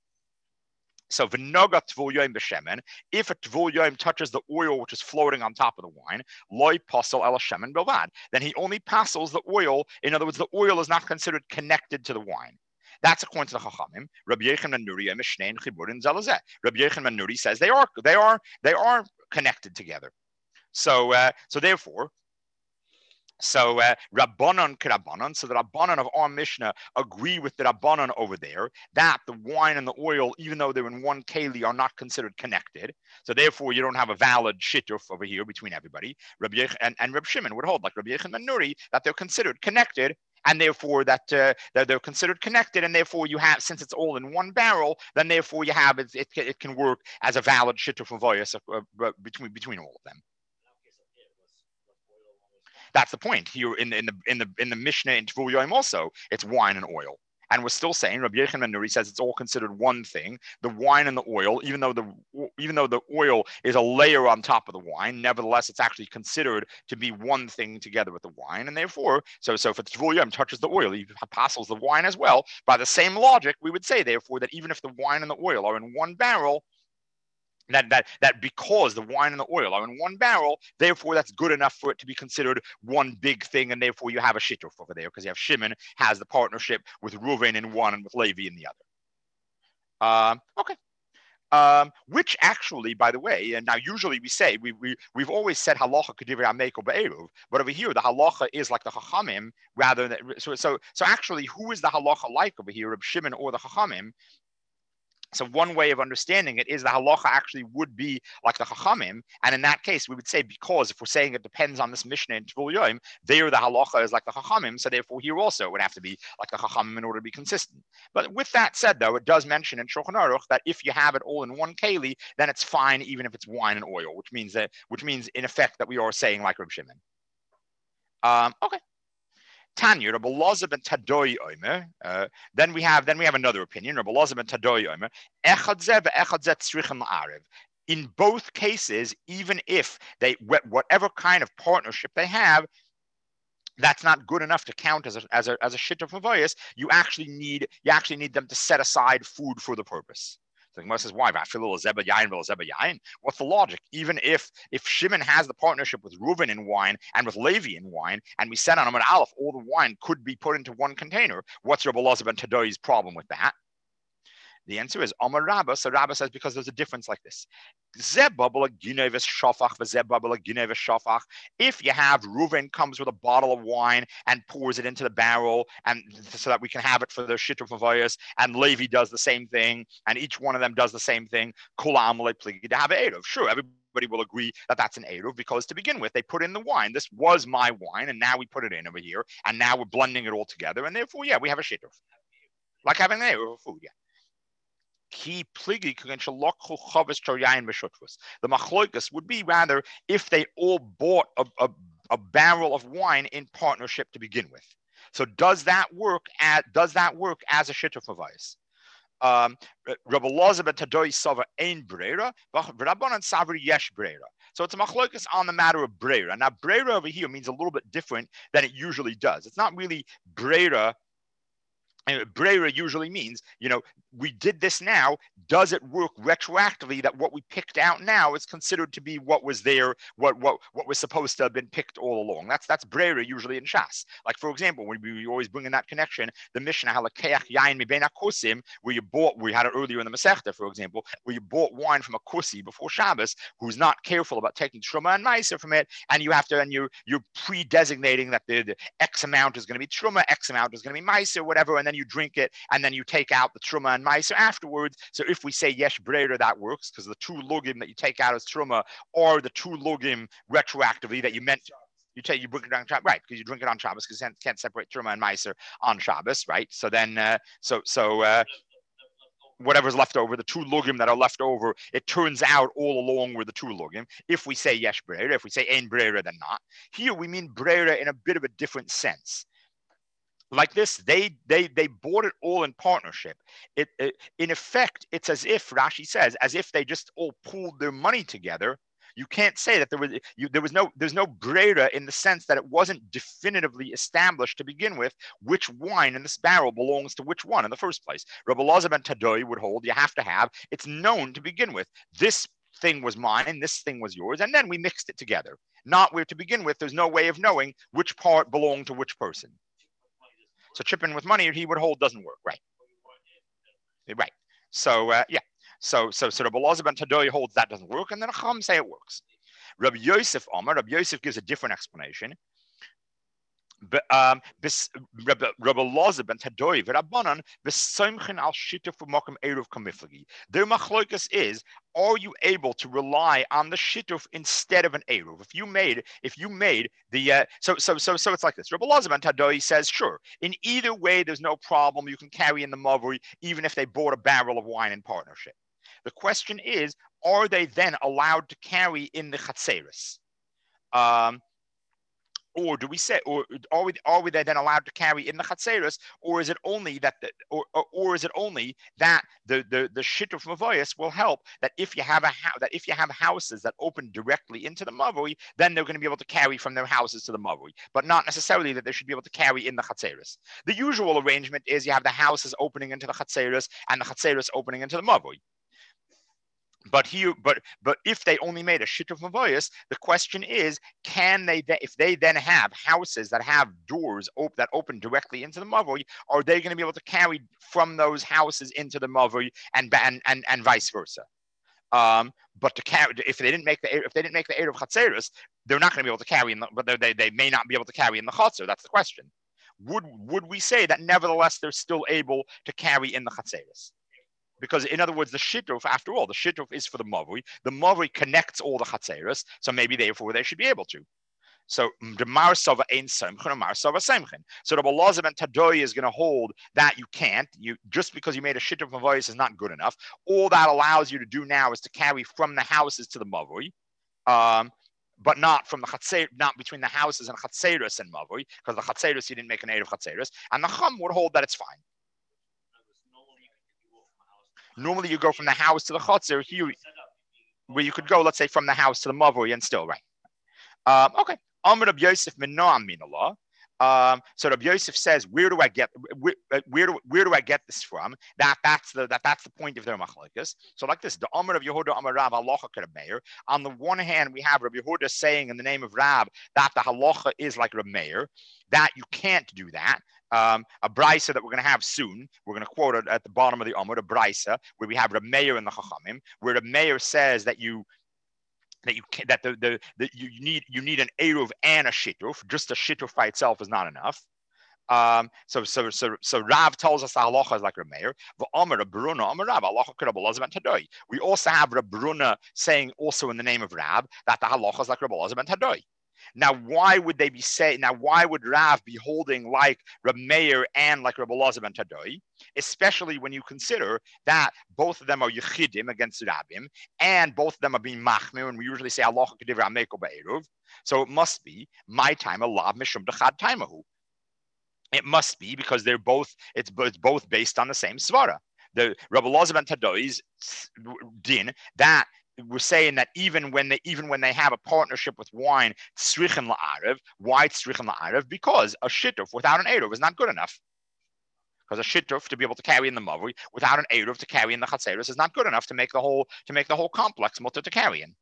So v'noga tvul yom b'shemen, if a tvul yom touches the oil which is floating on top of the wine, loy pasel el shemen bilvad, then he only passes the oil. In other words, the oil is not considered connected to the wine. That's according to the Chachamim. Rabbi Yochanan and Nuri Mishnein Chiburin Zalazeh. Rabbi Yochanan and Nuri says they are they are they are connected together. So uh, so therefore. So uh, Rabbanon K'Rabbanon, so the Rabbanon of our Mishnah agree with the Rabbanon over there that the wine and the oil, even though they're in one keli, are not considered connected. So therefore, you don't have a valid shittuf over here between everybody. Rabbi Yech- and, and Reb Shimon would hold, like Rabbi Yochanan and Nuri, that they're considered connected, and therefore that, uh, that they're considered connected, and therefore you have, since it's all in one barrel, then therefore you have it, it, it can work as a valid shittuf of voyas uh, between between all of them. That's the point here in the in the in the in the Mishnah in Tvul Yom also. It's wine and oil, and we're still saying Rabbi Yochanan and Nuri says it's all considered one thing. The wine and the oil, even though the even though the oil is a layer on top of the wine, nevertheless it's actually considered to be one thing together with the wine, and therefore, so so if the Tvul Yom touches the oil, he passes the wine as well. By the same logic, we would say therefore that even if the wine and the oil are in one barrel. That, that that because the wine and the oil are in one barrel, therefore that's good enough for it to be considered one big thing, and therefore you have a shittuf over there because you have Shimon has the partnership with Reuven in one and with Levi in the other. Um, okay. Um, which actually, by the way, and now usually we say we we we've always said halacha k'divrei hamekel be'eruv, but over here the halacha is like the chachamim rather than so so so actually who is the halacha like over here, Reb Shimon or the chachamim? So one way of understanding it is the halacha actually would be like the chachamim, and in that case we would say because if we're saying it depends on this Mishnah in Tvul Yom, there the halacha is like the chachamim, so therefore here also it would have to be like the chachamim in order to be consistent. But with that said, though, it does mention in Shulchan Aruch that if you have it all in one keli, then it's fine even if it's wine and oil, which means that which means in effect that we are saying like Reb Shimon. Um, okay. Tanya, Rabbi Elazar ben Tadoi Omer. Uh, then we have then we have another opinion. Rabbi Elazar ben Tadoi Omer. Echad zeh ve'echad zeh tzrichen la'arev. In both cases, even if they whatever kind of partnership they have, that's not good enough to count as a as a as a shittuf mavoyas. You actually need you actually need them to set aside food for the purpose. So the Gemara says, why? What's the logic? Even if if Shimon has the partnership with Reuven in wine and with Levi in wine, and we said on Amud Aleph, all the wine could be put into one container, what's Rabbi Elazar ben Tadoi's problem with that? The answer is Amar Rabba. So Rabba says because there's a difference like this. If you have Reuven comes with a bottle of wine and pours it into the barrel, and so that we can have it for the shituf mavayos, and Levi does the same thing, and each one of them does the same thing. Kula amalei pligi to have an eruv. Sure, everybody will agree that that's an eruv because to begin with, they put in the wine. This was my wine, and now we put it in over here, and now we're blending it all together, and therefore, yeah, we have a shituf, like having an eruv of food. Yeah. The machloikas would be rather if they all bought a, a, a barrel of wine in partnership to begin with. So does that work at does that work as a shituf mavayis? Um, Rabbi Elazar ben Tadoi sava ein breira, Rabbanan savri yesh breira. So it's a machloikas on the matter of breira. Now breira over here means a little bit different than it usually does. It's not really breira. And Breira usually means, you know, we did this now. Does it work retroactively that what we picked out now is considered to be what was there, what what what was supposed to have been picked all along? That's that's Breira usually in Shas. Like for example, when we, we always bring in that connection, the Mishnah Halakeach Yain Mibein Kosim, where you bought, we had it earlier in the Masechta, for example, where you bought wine from a Kusi before Shabbos, who's not careful about taking Truma and Meiser from it, and you have to, and you you're pre-designating that the, the X amount is going to be Truma, X amount is going to be Meiser, whatever, and then you drink it, and then you take out the Truma and Meiser afterwards. So if we say Yesh Breira, that works, because the two lugim that you take out as Truma are the two lugim retroactively that you meant you take you drink it on Shabbos, right? Because you drink it on Shabbos because you can't separate Truma and Meiser on Shabbos, right? So then, uh, so so uh, whatever's left over, the two lugim that are left over, it turns out all along were the two lugim. If we say Yesh Breira, if we say Ein Breira, then not. Here we mean Breira in a bit of a different sense. Like this, they they they bought it all in partnership. It, it in effect, it's as if Rashi says, as if they just all pooled their money together. You can't say that there was you, there was no there's no breira in the sense that it wasn't definitively established to begin with which wine in this barrel belongs to which one in the first place. Rabbi Elazar ben Tadoi would hold you have to have it's known to begin with. This thing was mine, this thing was yours, and then we mixed it together. Not where to begin with, there's no way of knowing which part belonged to which person. So chipping with money, he would hold doesn't work, right? Right. So uh, yeah. So so so Rabbi Elazar ben Tadoi holds that doesn't work, and then Chacham say it works. Rabbi Yosef Omer, Rabbi Yosef gives a different explanation. But um, Rabbi Elazar ben Tadoi v'Rabbanan v'soimchen al shituf v'mokem eruv kamiflagi. Their machlokas is: are you able to rely on the shituf instead of an eruv? If you made, if you made the uh, so so so so it's like this. Rabbi Elazar ben Tadoi says, sure, in either way, there's no problem. You can carry in the mavui, even if they bought a barrel of wine in partnership. The question is: are they then allowed to carry in the chatzeris? Um, Or do we say, or are we are we then allowed to carry in the chatzeros, or is it only that, the, or, or or is it only that the the the shituf mavayis will help that if you have a that if you have houses that open directly into the mavoi, then they're going to be able to carry from their houses to the mavoi, but not necessarily that they should be able to carry in the chatzeros. The usual arrangement is you have the houses opening into the chatzeros and the chatzeros opening into the mavoi. But here, but but if they only made a shituf mavayis, the question is, can they then, if they then have houses that have doors op- that open directly into the mavoi, are they going to be able to carry from those houses into the mavoi and and and, and vice versa? Um, but to carry, if they didn't make the if they didn't make the eruv chatzeros, they're not going to be able to carry in the, but they they may not be able to carry in the chatzer. That's the question. Would would we say that nevertheless they're still able to carry in the chatzeros? Because in other words, the shituf, after all, the shituf is for the mavui. The mavui connects all the chatzeros, so maybe therefore they should be able to. So the marsava ein semchen and marsava semchen. So the Rabbi Elazar ben Tadoi is going to hold that you can't. You just because you made a shituf mavui is not good enough. All that allows you to do now is to carry from the houses to the mavui, um, but not from the chatzer, not between the houses and chatzeros and mavui, because the chatzeros you didn't make an eruv chatzeros, and the Chum would hold that it's fine. Normally, you go from the house to the chotzer, here, where you could go, let's say, from the house to the mavoi, and still, right? Um, okay. Amr Rabbi Yosef min noam min Allah. Um, so Rabbi Yosef says, where do I get where, where do where do I get this from? That that's the that that's the point of their machlokes. So like this, the Amar of Yehuda Amar Rav halacha k'Rav On the one hand, we have Rabbi Yehuda saying in the name of Rav that the halacha is like Rav Meir, that you can't do that. Um, a brisa that we're going to have soon. We're going to quote it at the bottom of the Amud, a brisa where we have Rav Meir in the Chachamim, where Rav Meir says that you. That you can, that the, the, the you need you need an eruv and a shituf. Just a shituf by itself is not enough. Um, so so so so Rav tells us the halacha is like Rav Meir. We also have Rab Bruna saying also in the name of Rav that the halacha is like Rab Elazar ben Tadoi. Now, why would they be saying? Now, why would Rav be holding like Rab Meir and like Rab Elazar ben Tadoi? Especially when you consider that both of them are yechidim against Rabbim, and both of them are being machmir, and we usually say Allah k'divrei ameko ba'eruv. So it must be my time alav mishum dechad taimahu. It must be because they're both. It's, it's both based on the same svara. The Rab Elazar ben Tadoi's din that. We're saying that even when they even when they have a partnership with wine, tzrichim la'arev. Why tzrichim la'arev? Because a shituf without an eruv is not good enough. Because a shituf to be able to carry in the mavri without an eruv to carry in the chatzeros is not good enough to make the whole to make the whole complex mutter to carry in.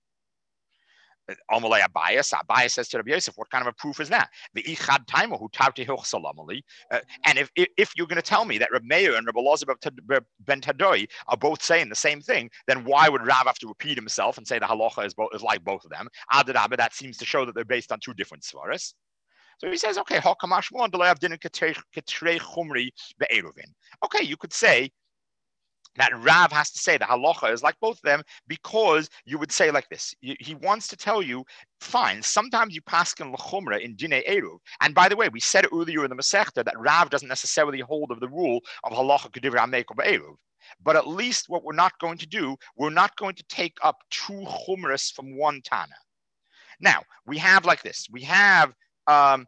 Amalei Abayas, Abayas says to Rabbi Yosef, what kind of a proof is that? The ichad timer who tauti hoch salamali. And if, if if you're going to tell me that Reb Meir and Reb Elazar ben Tadoi are both saying the same thing, then why would Rav have to repeat himself and say the halacha is, both, is like both of them? Adarabah, that seems to show that they're based on two different svaras. So he says, okay, hakamash one delav dinin ketrei chumri be'eruvin. Okay, you could say that Rav has to say the halacha is like both of them because you would say like this. He wants to tell you, fine, sometimes you paskin l'chumra in dinei eruv. And by the way, we said earlier in the Masechta that Rav doesn't necessarily hold of the rule of halacha k'divrei ameko be'eruv. But at least what we're not going to do, we're not going to take up two chumras from one Tana. Now, we have like this. We have... Um,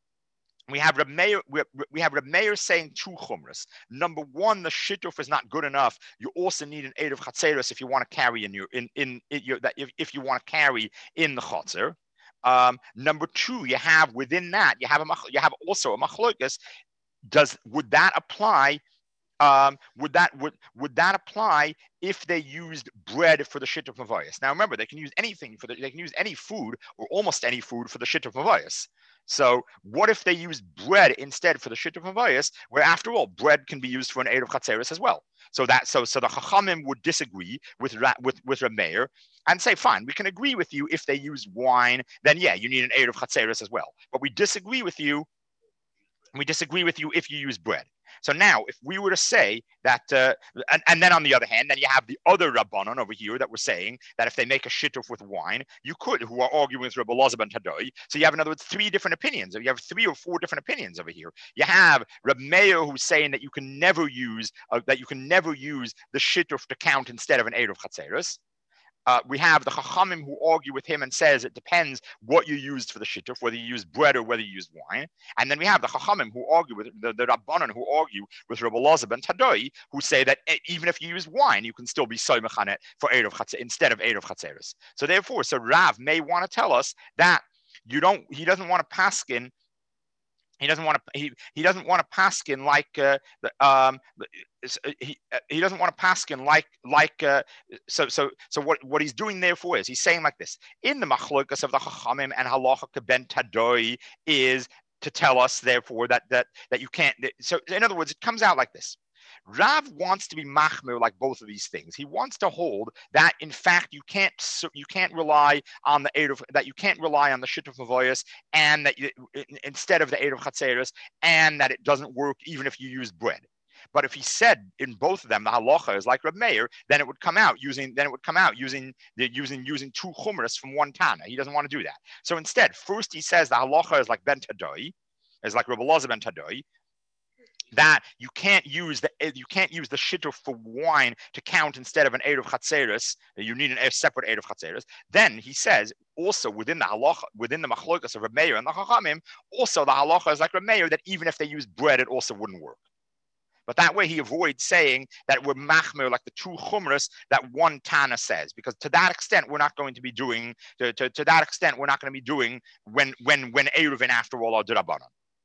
We have Reb Meir, we have Reb Meir saying two chumras. Number one, the shituf is not good enough. You also need an eruv chatzeros if you want to carry in your in in, in your that if, if you want to carry in the chatzer. Um, number two, you have within that you have a you have also a machlokas. Does would that apply? Um, would that would would that apply if they used bread for the shituf mavayis? Now remember, they can use anything for the, they can use any food or almost any food for the shituf mavayis. So what if they use bread instead for the shituf mavayis, where after all, bread can be used for an eruv chatzeros as well? So that so so the chachamim would disagree with with with Reb Meir and say, fine, we can agree with you if they use wine, then yeah, you need an eruv chatzeros as well. But we disagree with you. We disagree with you if you use bread. So now, if we were to say that, uh, and, and then on the other hand, then you have the other Rabbanon over here that were saying that if they make a shituf with wine, you could, who are arguing with Rabbi Elazar ben Tadoi. So you have, in other words, three different opinions. You have three or four different opinions over here. You have Reb Meir who's saying that you can never use, uh, that you can never use the shituf to count instead of an eruv chatzeros. Uh, we have the Chachamim who argue with him and says it depends what you used for the shituf, whether you use bread or whether you use wine. And then we have the Chachamim who argue with the, the Rabbanan who argue with Rabbi Elazar ben Tadoi, who say that even if you use wine, you can still be soymech on it for eruv chatzeros instead of eruv chatzeros. So therefore, so Rav may want to tell us that you don't. He doesn't want to paskin. He doesn't want to. He, he doesn't want to paskin like uh, the um. He he doesn't want to paskin like like uh, so so so what what he's doing therefore is he's saying like this in the machlokas of the Chachamim and halacha ben Tadoi is to tell us therefore that that that you can't. So in other words, it comes out like this. Rav wants to be machmir like both of these things. He wants to hold that in fact you can't you can't rely on the eruv, that you can't rely on the shituf mavayis, and that you, instead of the eruv chatzeros, and that it doesn't work even if you use bread. But if he said in both of them the halacha is like Reb Meir, then it would come out using then it would come out using the using using two chumras from one Tana. He doesn't want to do that. So instead, first he says the halacha is like Ben Tadoi, is like Reb Elazar ben Tadoi, that you can't use the you can't use the shituf for wine to count instead of an eruv chatzeros. You need an, a separate eruv chatzeros. Then he says also within the halacha, within the machlokas of Reb Meir and the Chachamim, also the halacha is like Reb Meir that even if they use bread, it also wouldn't work. But that way he avoids saying that we're machmir like the two chumras that one Tana says, because to that extent we're not going to be doing to, to, to that extent we're not going to be doing when when when eruvin after all are d'Rabbanan.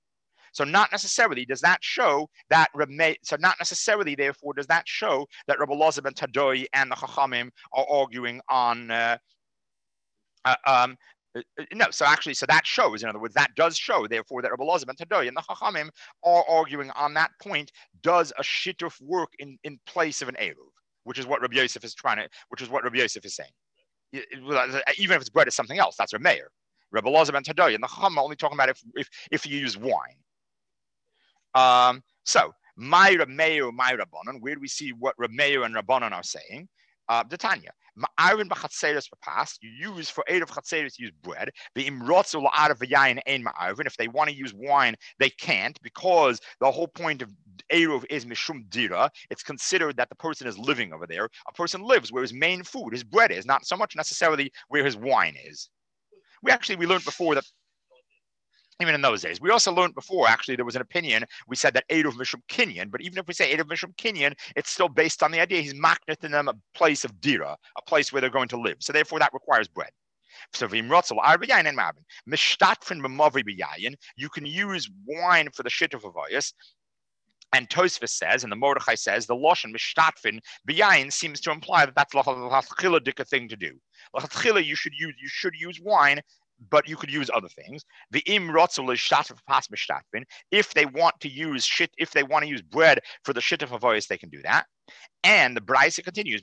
So not necessarily does that show that Rame, so not necessarily, therefore, does that show that Rabbi Elazar ben Tadoi and the Chachamim are arguing on. Uh, uh, um, uh, no, so actually, so that shows, in other words, that does show, therefore, that Rabbi Elazar ben Tadoi and the Chachamim are arguing on that point. Does a shituf work in, in place of an eruv, which is what Rabbi Yosef is trying to, which is what Rabbi Yosef is saying. It, it, even if it's bread is something else, that's Rabbi Meir. Rabbi Elazar ben Tadoi and the Chachamim are only talking about if if if you use wine. Um, so my Rabbi Meir, my Rabbanon, where do we see what Rabbi Meir and Rabbanon are saying? Uh, the Tanya. You use for eight of chatzeros, use bread. The imrotzu la'arav v'yayin ein ma'arvin. If they want to use wine, they can't, because the whole point of eruv is mishum dira. It's considered that the person is living over there. A person lives where his main food, his bread is, not so much necessarily where his wine is. We actually we learned before that. Even in those days, we also learned before. Actually, there was an opinion. We said that eruv mishum kinyan, but even if we say eruv mishum kinyan, it's still based on the idea he's maknit in them a place of dira, a place where they're going to live. So therefore, that requires bread. So v'imrotzel arbayayin and ma'abin mishtatfin b'mavi b'yayin. You can use wine for the shituf avayis. And Tosfos says, and the Mordechai says, the lashon mishtatfin b'yayin seems to imply that that's l'chatchila dika thing to do. L'chatchila, you should use you should use wine, but you could use other things. The im rotzel is shtatf pas mishtatfin. If they want to use shit, if they want to use bread for the shituf avoyos, they can do that. And the Braisa continues,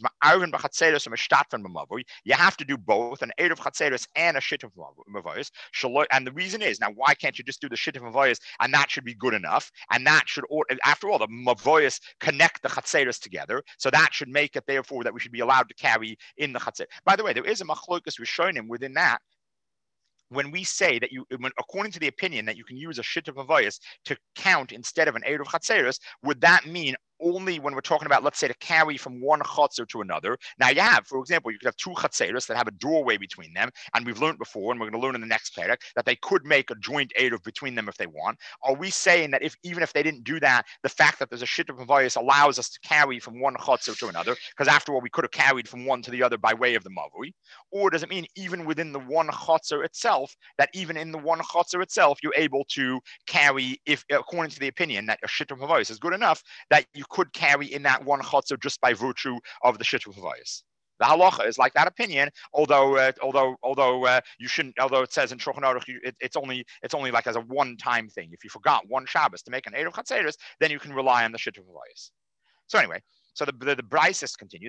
you have to do both, an eruv chatzeros and a shituf mavoyos. And the reason is, now why can't you just do the shituf mavoyos and that should be good enough? And that should, after all, the mavoyos connect the chatzeros together, so that should make it, therefore, that we should be allowed to carry in the chatzer. By the way, there is a machlokas rishonim within that. When we say that you, when, according to the opinion that you can use a shituf avayis to count instead of an eruv chatzeros, would that mean only when we're talking about, let's say, to carry from one chatzer to another? Now you have, for example, you could have two chatzeros that have a doorway between them, and we've learned before, and we're going to learn in the next parak, that they could make a joint eruv between them if they want. Are we saying that if even if they didn't do that, the fact that there's a shituf avayis allows us to carry from one chatzer to another, because after all, we could have carried from one to the other by way of the mavui? Or does it mean even within the one chatzer itself, that even in the one chotzer itself, you're able to carry, if according to the opinion that a shituf avayis is good enough, that you could carry in that one chotzer just by virtue of the shituf avayis? The halacha is like that opinion, although uh, although although uh, you shouldn't. Although it says in Shulchan Aruch, it, it's only it's only like as a one-time thing. If you forgot one Shabbos to make an eruv chatzeros, then you can rely on the shituf avayis. So anyway. So the the, the Brises continues.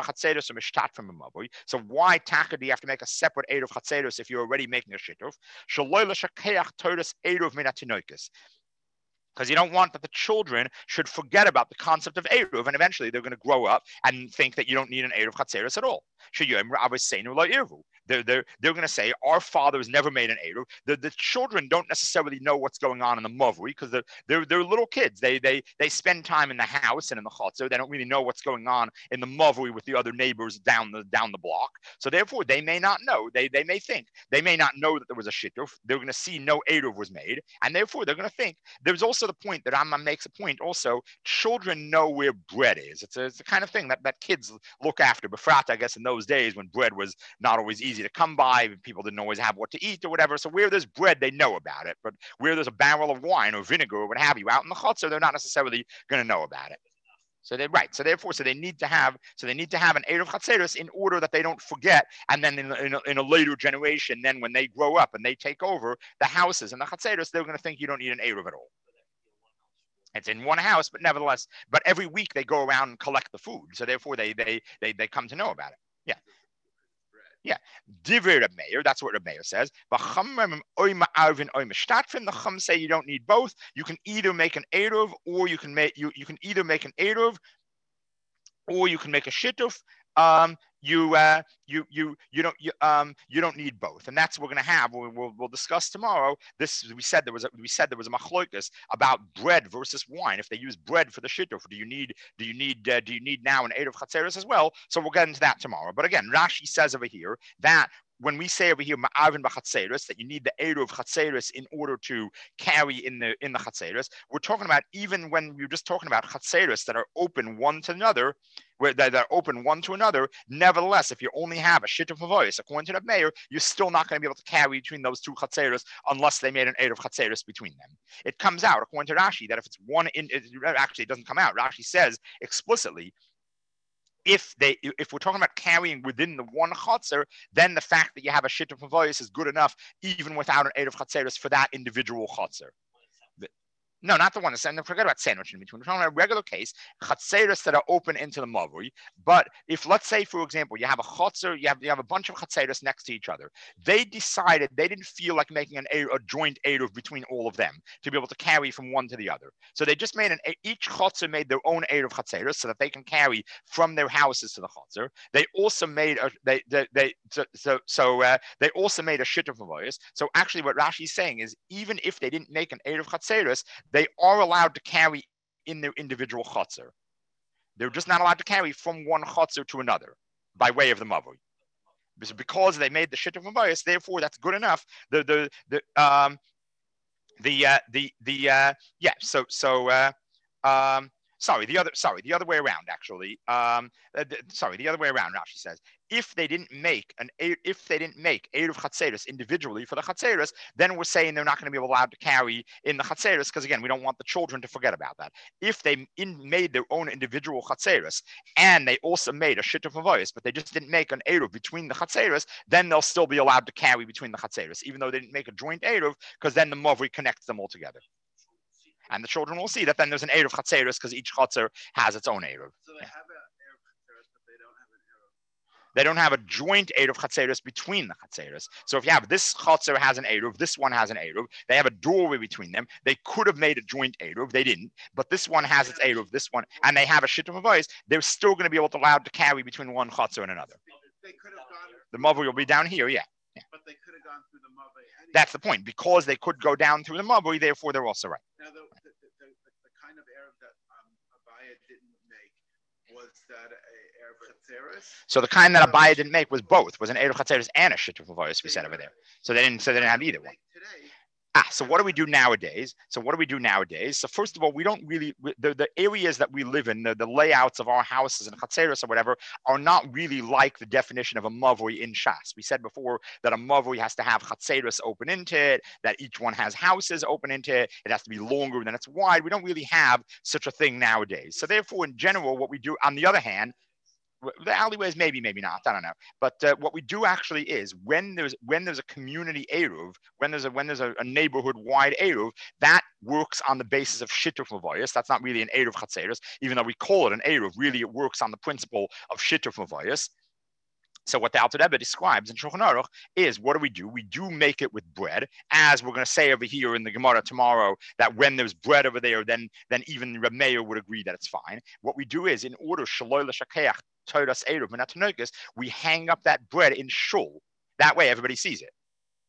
So why taka do you have to make a separate eruv chatzeros if you're already making a shituf? Because you don't want that the children should forget about the concept of eruv, and eventually they're going to grow up and think that you don't need an eruv chatzeros at all. They're, they're, they're going to say, our fathers never made an eruv. The, the children don't necessarily know what's going on in the mavui, because they're, they're, they're little kids. They, they, they spend time in the house and in the chotzer. They don't really know what's going on in the mavui with the other neighbors down the down the block. So therefore, they may not know. They, they may think. They may not know that there was a shituf. They're going to see no eruv was made. And therefore, they're going to think. There's also the point that Rambam makes a point also. Children know where bread is. It's, a, it's the kind of thing that, that kids look after. Befrat, I guess, in those days when bread was not always easy to come by, people didn't always have what to eat or whatever. So where there's bread, they know about it. But where there's a barrel of wine or vinegar or what have you out in the chutzner, they're not necessarily going to know about it. So they're right. So therefore, so they need to have, so they need to have an eruv chatzeros in order that they don't forget. And then in, in, a, in a later generation, then when they grow up and they take over the houses and the chatzeros, they're going to think you don't need an eruv at all. It's in one house, but nevertheless, but every week they go around and collect the food. So therefore, they they they they come to know about it. Yeah. Yeah, Divrei Reb Meir, that's what Reb Meir says. The Chum say you don't need both. You can either make an eruv, or you can make you you can either make an eruv, or you can make a shituf. Um, you uh, you you you don't you, um you don't need both, and that's what we're going to have. We'll, we'll we'll discuss tomorrow. This we said there was a, we said there was a machlokas about bread versus wine. If they use bread for the shituf, do you need do you need uh, do you need now an eruv chatzeros as well? So we'll get into that tomorrow. But again, Rashi says over here that when we say over here ma'avin b'chatzeros, that you need the eruv chatzeros in order to carry in the in the chatzeros, we're talking about even when we're just talking about chatzeros that are open one to another, where that are open one to another. Nevertheless, if you only have a shituf avoyos, according to the mayor, you're still not going to be able to carry between those two chatzeros unless they made an eruv chatzeros between them. It comes out according to Rashi that if it's one in, it, actually it doesn't come out. Rashi says explicitly, if they, if we're talking about carrying within the one chotzer, then the fact that you have a shituf avoyos is good enough, even without an eruv chatzeros for that individual chotzer. No, not the one. Forget about sandwich in between. We're talking about a regular case, chatzeros that are open into the mavui. But if, let's say, for example, you have a chotzer, you have you have a bunch of chatzeros next to each other. They decided they didn't feel like making an a, a joint eruv between all of them to be able to carry from one to the other. So they just made an each chotzer made their own eruv chatzeros so that they can carry from their houses to the chotzer. They also made a they they, they so so, so uh, they also made a shituf avoyos. So actually, what Rashi is saying is even if they didn't make an eruv chatzeros, they are allowed to carry in their individual chotzer. They're just not allowed to carry from one chotzer to another by way of the mavui. Because they made the shituf avoyos, therefore that's good enough. The the the um the uh, the the uh, yeah. So so uh, um. Sorry, the other. Sorry, the other way around. Actually, um, uh, the, sorry, the other way around. Rashi says, if they didn't make an, if they didn't make eruv chatzeros individually for the chatzeros, then we're saying they're not going to be allowed to carry in the chatzeros because again, we don't want the children to forget about that. If they in, made their own individual chatzeros and they also made a shituf avoyos, but they just didn't make an eruv between the chatzeros, then they'll still be allowed to carry between the chatzeros, even though they didn't make a joint eruv, because then the mavri connects them all together. And the children will see that then there's an eruv chatzeros because each chatzer has its own eruv. So they have an eruv chatzeros, but they don't have an eruv. They don't have a joint eruv chatzeros between the chatzeros. So if you have this chatzer has an eruv, this one has an eruv, they have a doorway between them. They could have made a joint eruv, they didn't. But this one has its eruv, this one, and they have a shituf avoyos. They're still going to be able to allowed to carry between one chatzer and another. They could have gone. The mavui will be down here, yeah. yeah. But they could have gone through the mavui. Anyway. That's the point. Because they could go down through the mavui, therefore they're also right. Now the the, the, the, the kind of eruv that um, Abaya didn't make was that a eruv chatzeros. So the kind that Abaya didn't make was both, was an eruv chatzeros and a shituf avoyos. We said over there. So they didn't. So they didn't have either one. Today. Ah, so what do we do nowadays? So what do we do nowadays? So first of all, we don't really, the, the areas that we live in, the, the layouts of our houses and chatzeros or whatever are not really like the definition of a mavui in Shas. We said before that a mavui has to have chatzeros open into it, that each one has houses open into it. It has to be longer than it's wide. We don't really have such a thing nowadays. So therefore, in general, what we do, on the other hand, the alleyways, maybe, maybe not. I don't know. But uh, what we do actually is when there's when there's a community eruv, when there's a when there's a, a neighborhood-wide eruv, that works on the basis of shituf avoyos. That's not really an eruv chatzeros, even though we call it an eruv. Really, it works on the principle of shituf avoyos. So what the Alter Rebbe describes in Shulchan Aruch is, what do we do? We do make it with bread, as we're going to say over here in the Gemara tomorrow, that when there's bread over there, then then even Reb Meir would agree that it's fine. What we do is, in order shaloi l'shakeach toras eruv v'natanokus, we hang up that bread in shul. That way, everybody sees it.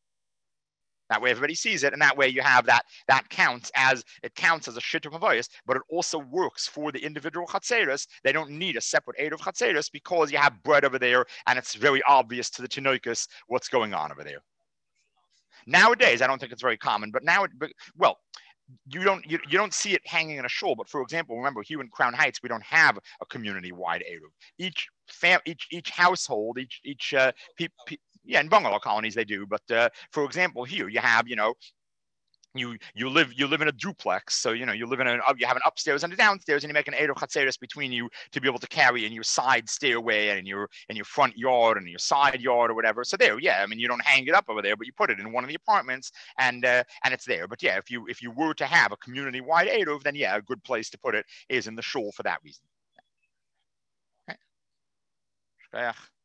That way, everybody sees it, and that way you have that. That counts as it counts as a shituf avoyos, but it also works for the individual chatzeros. They don't need a separate eruv chatzeros because you have bread over there, and it's very obvious to the tinokus what's going on over there. Nowadays, I don't think it's very common, but now, it, but, well, you don't you, you don't see it hanging in a shul. But for example, remember here in Crown Heights, we don't have a community-wide eruv. Each fam, each each household, each each uh, pe- pe- yeah, in bungalow colonies they do. But uh, for example, here you have, you know, you you live you live in a duplex, so you know you live in an you have an upstairs and a downstairs, and you make an eruv chatzeros between you to be able to carry in your side stairway and in your in your front yard and your side yard or whatever. So there, yeah, I mean you don't hang it up over there, but you put it in one of the apartments and uh, and it's there. But yeah, if you if you were to have a community-wide eruv, then yeah, a good place to put it is in the shul for that reason. Okay.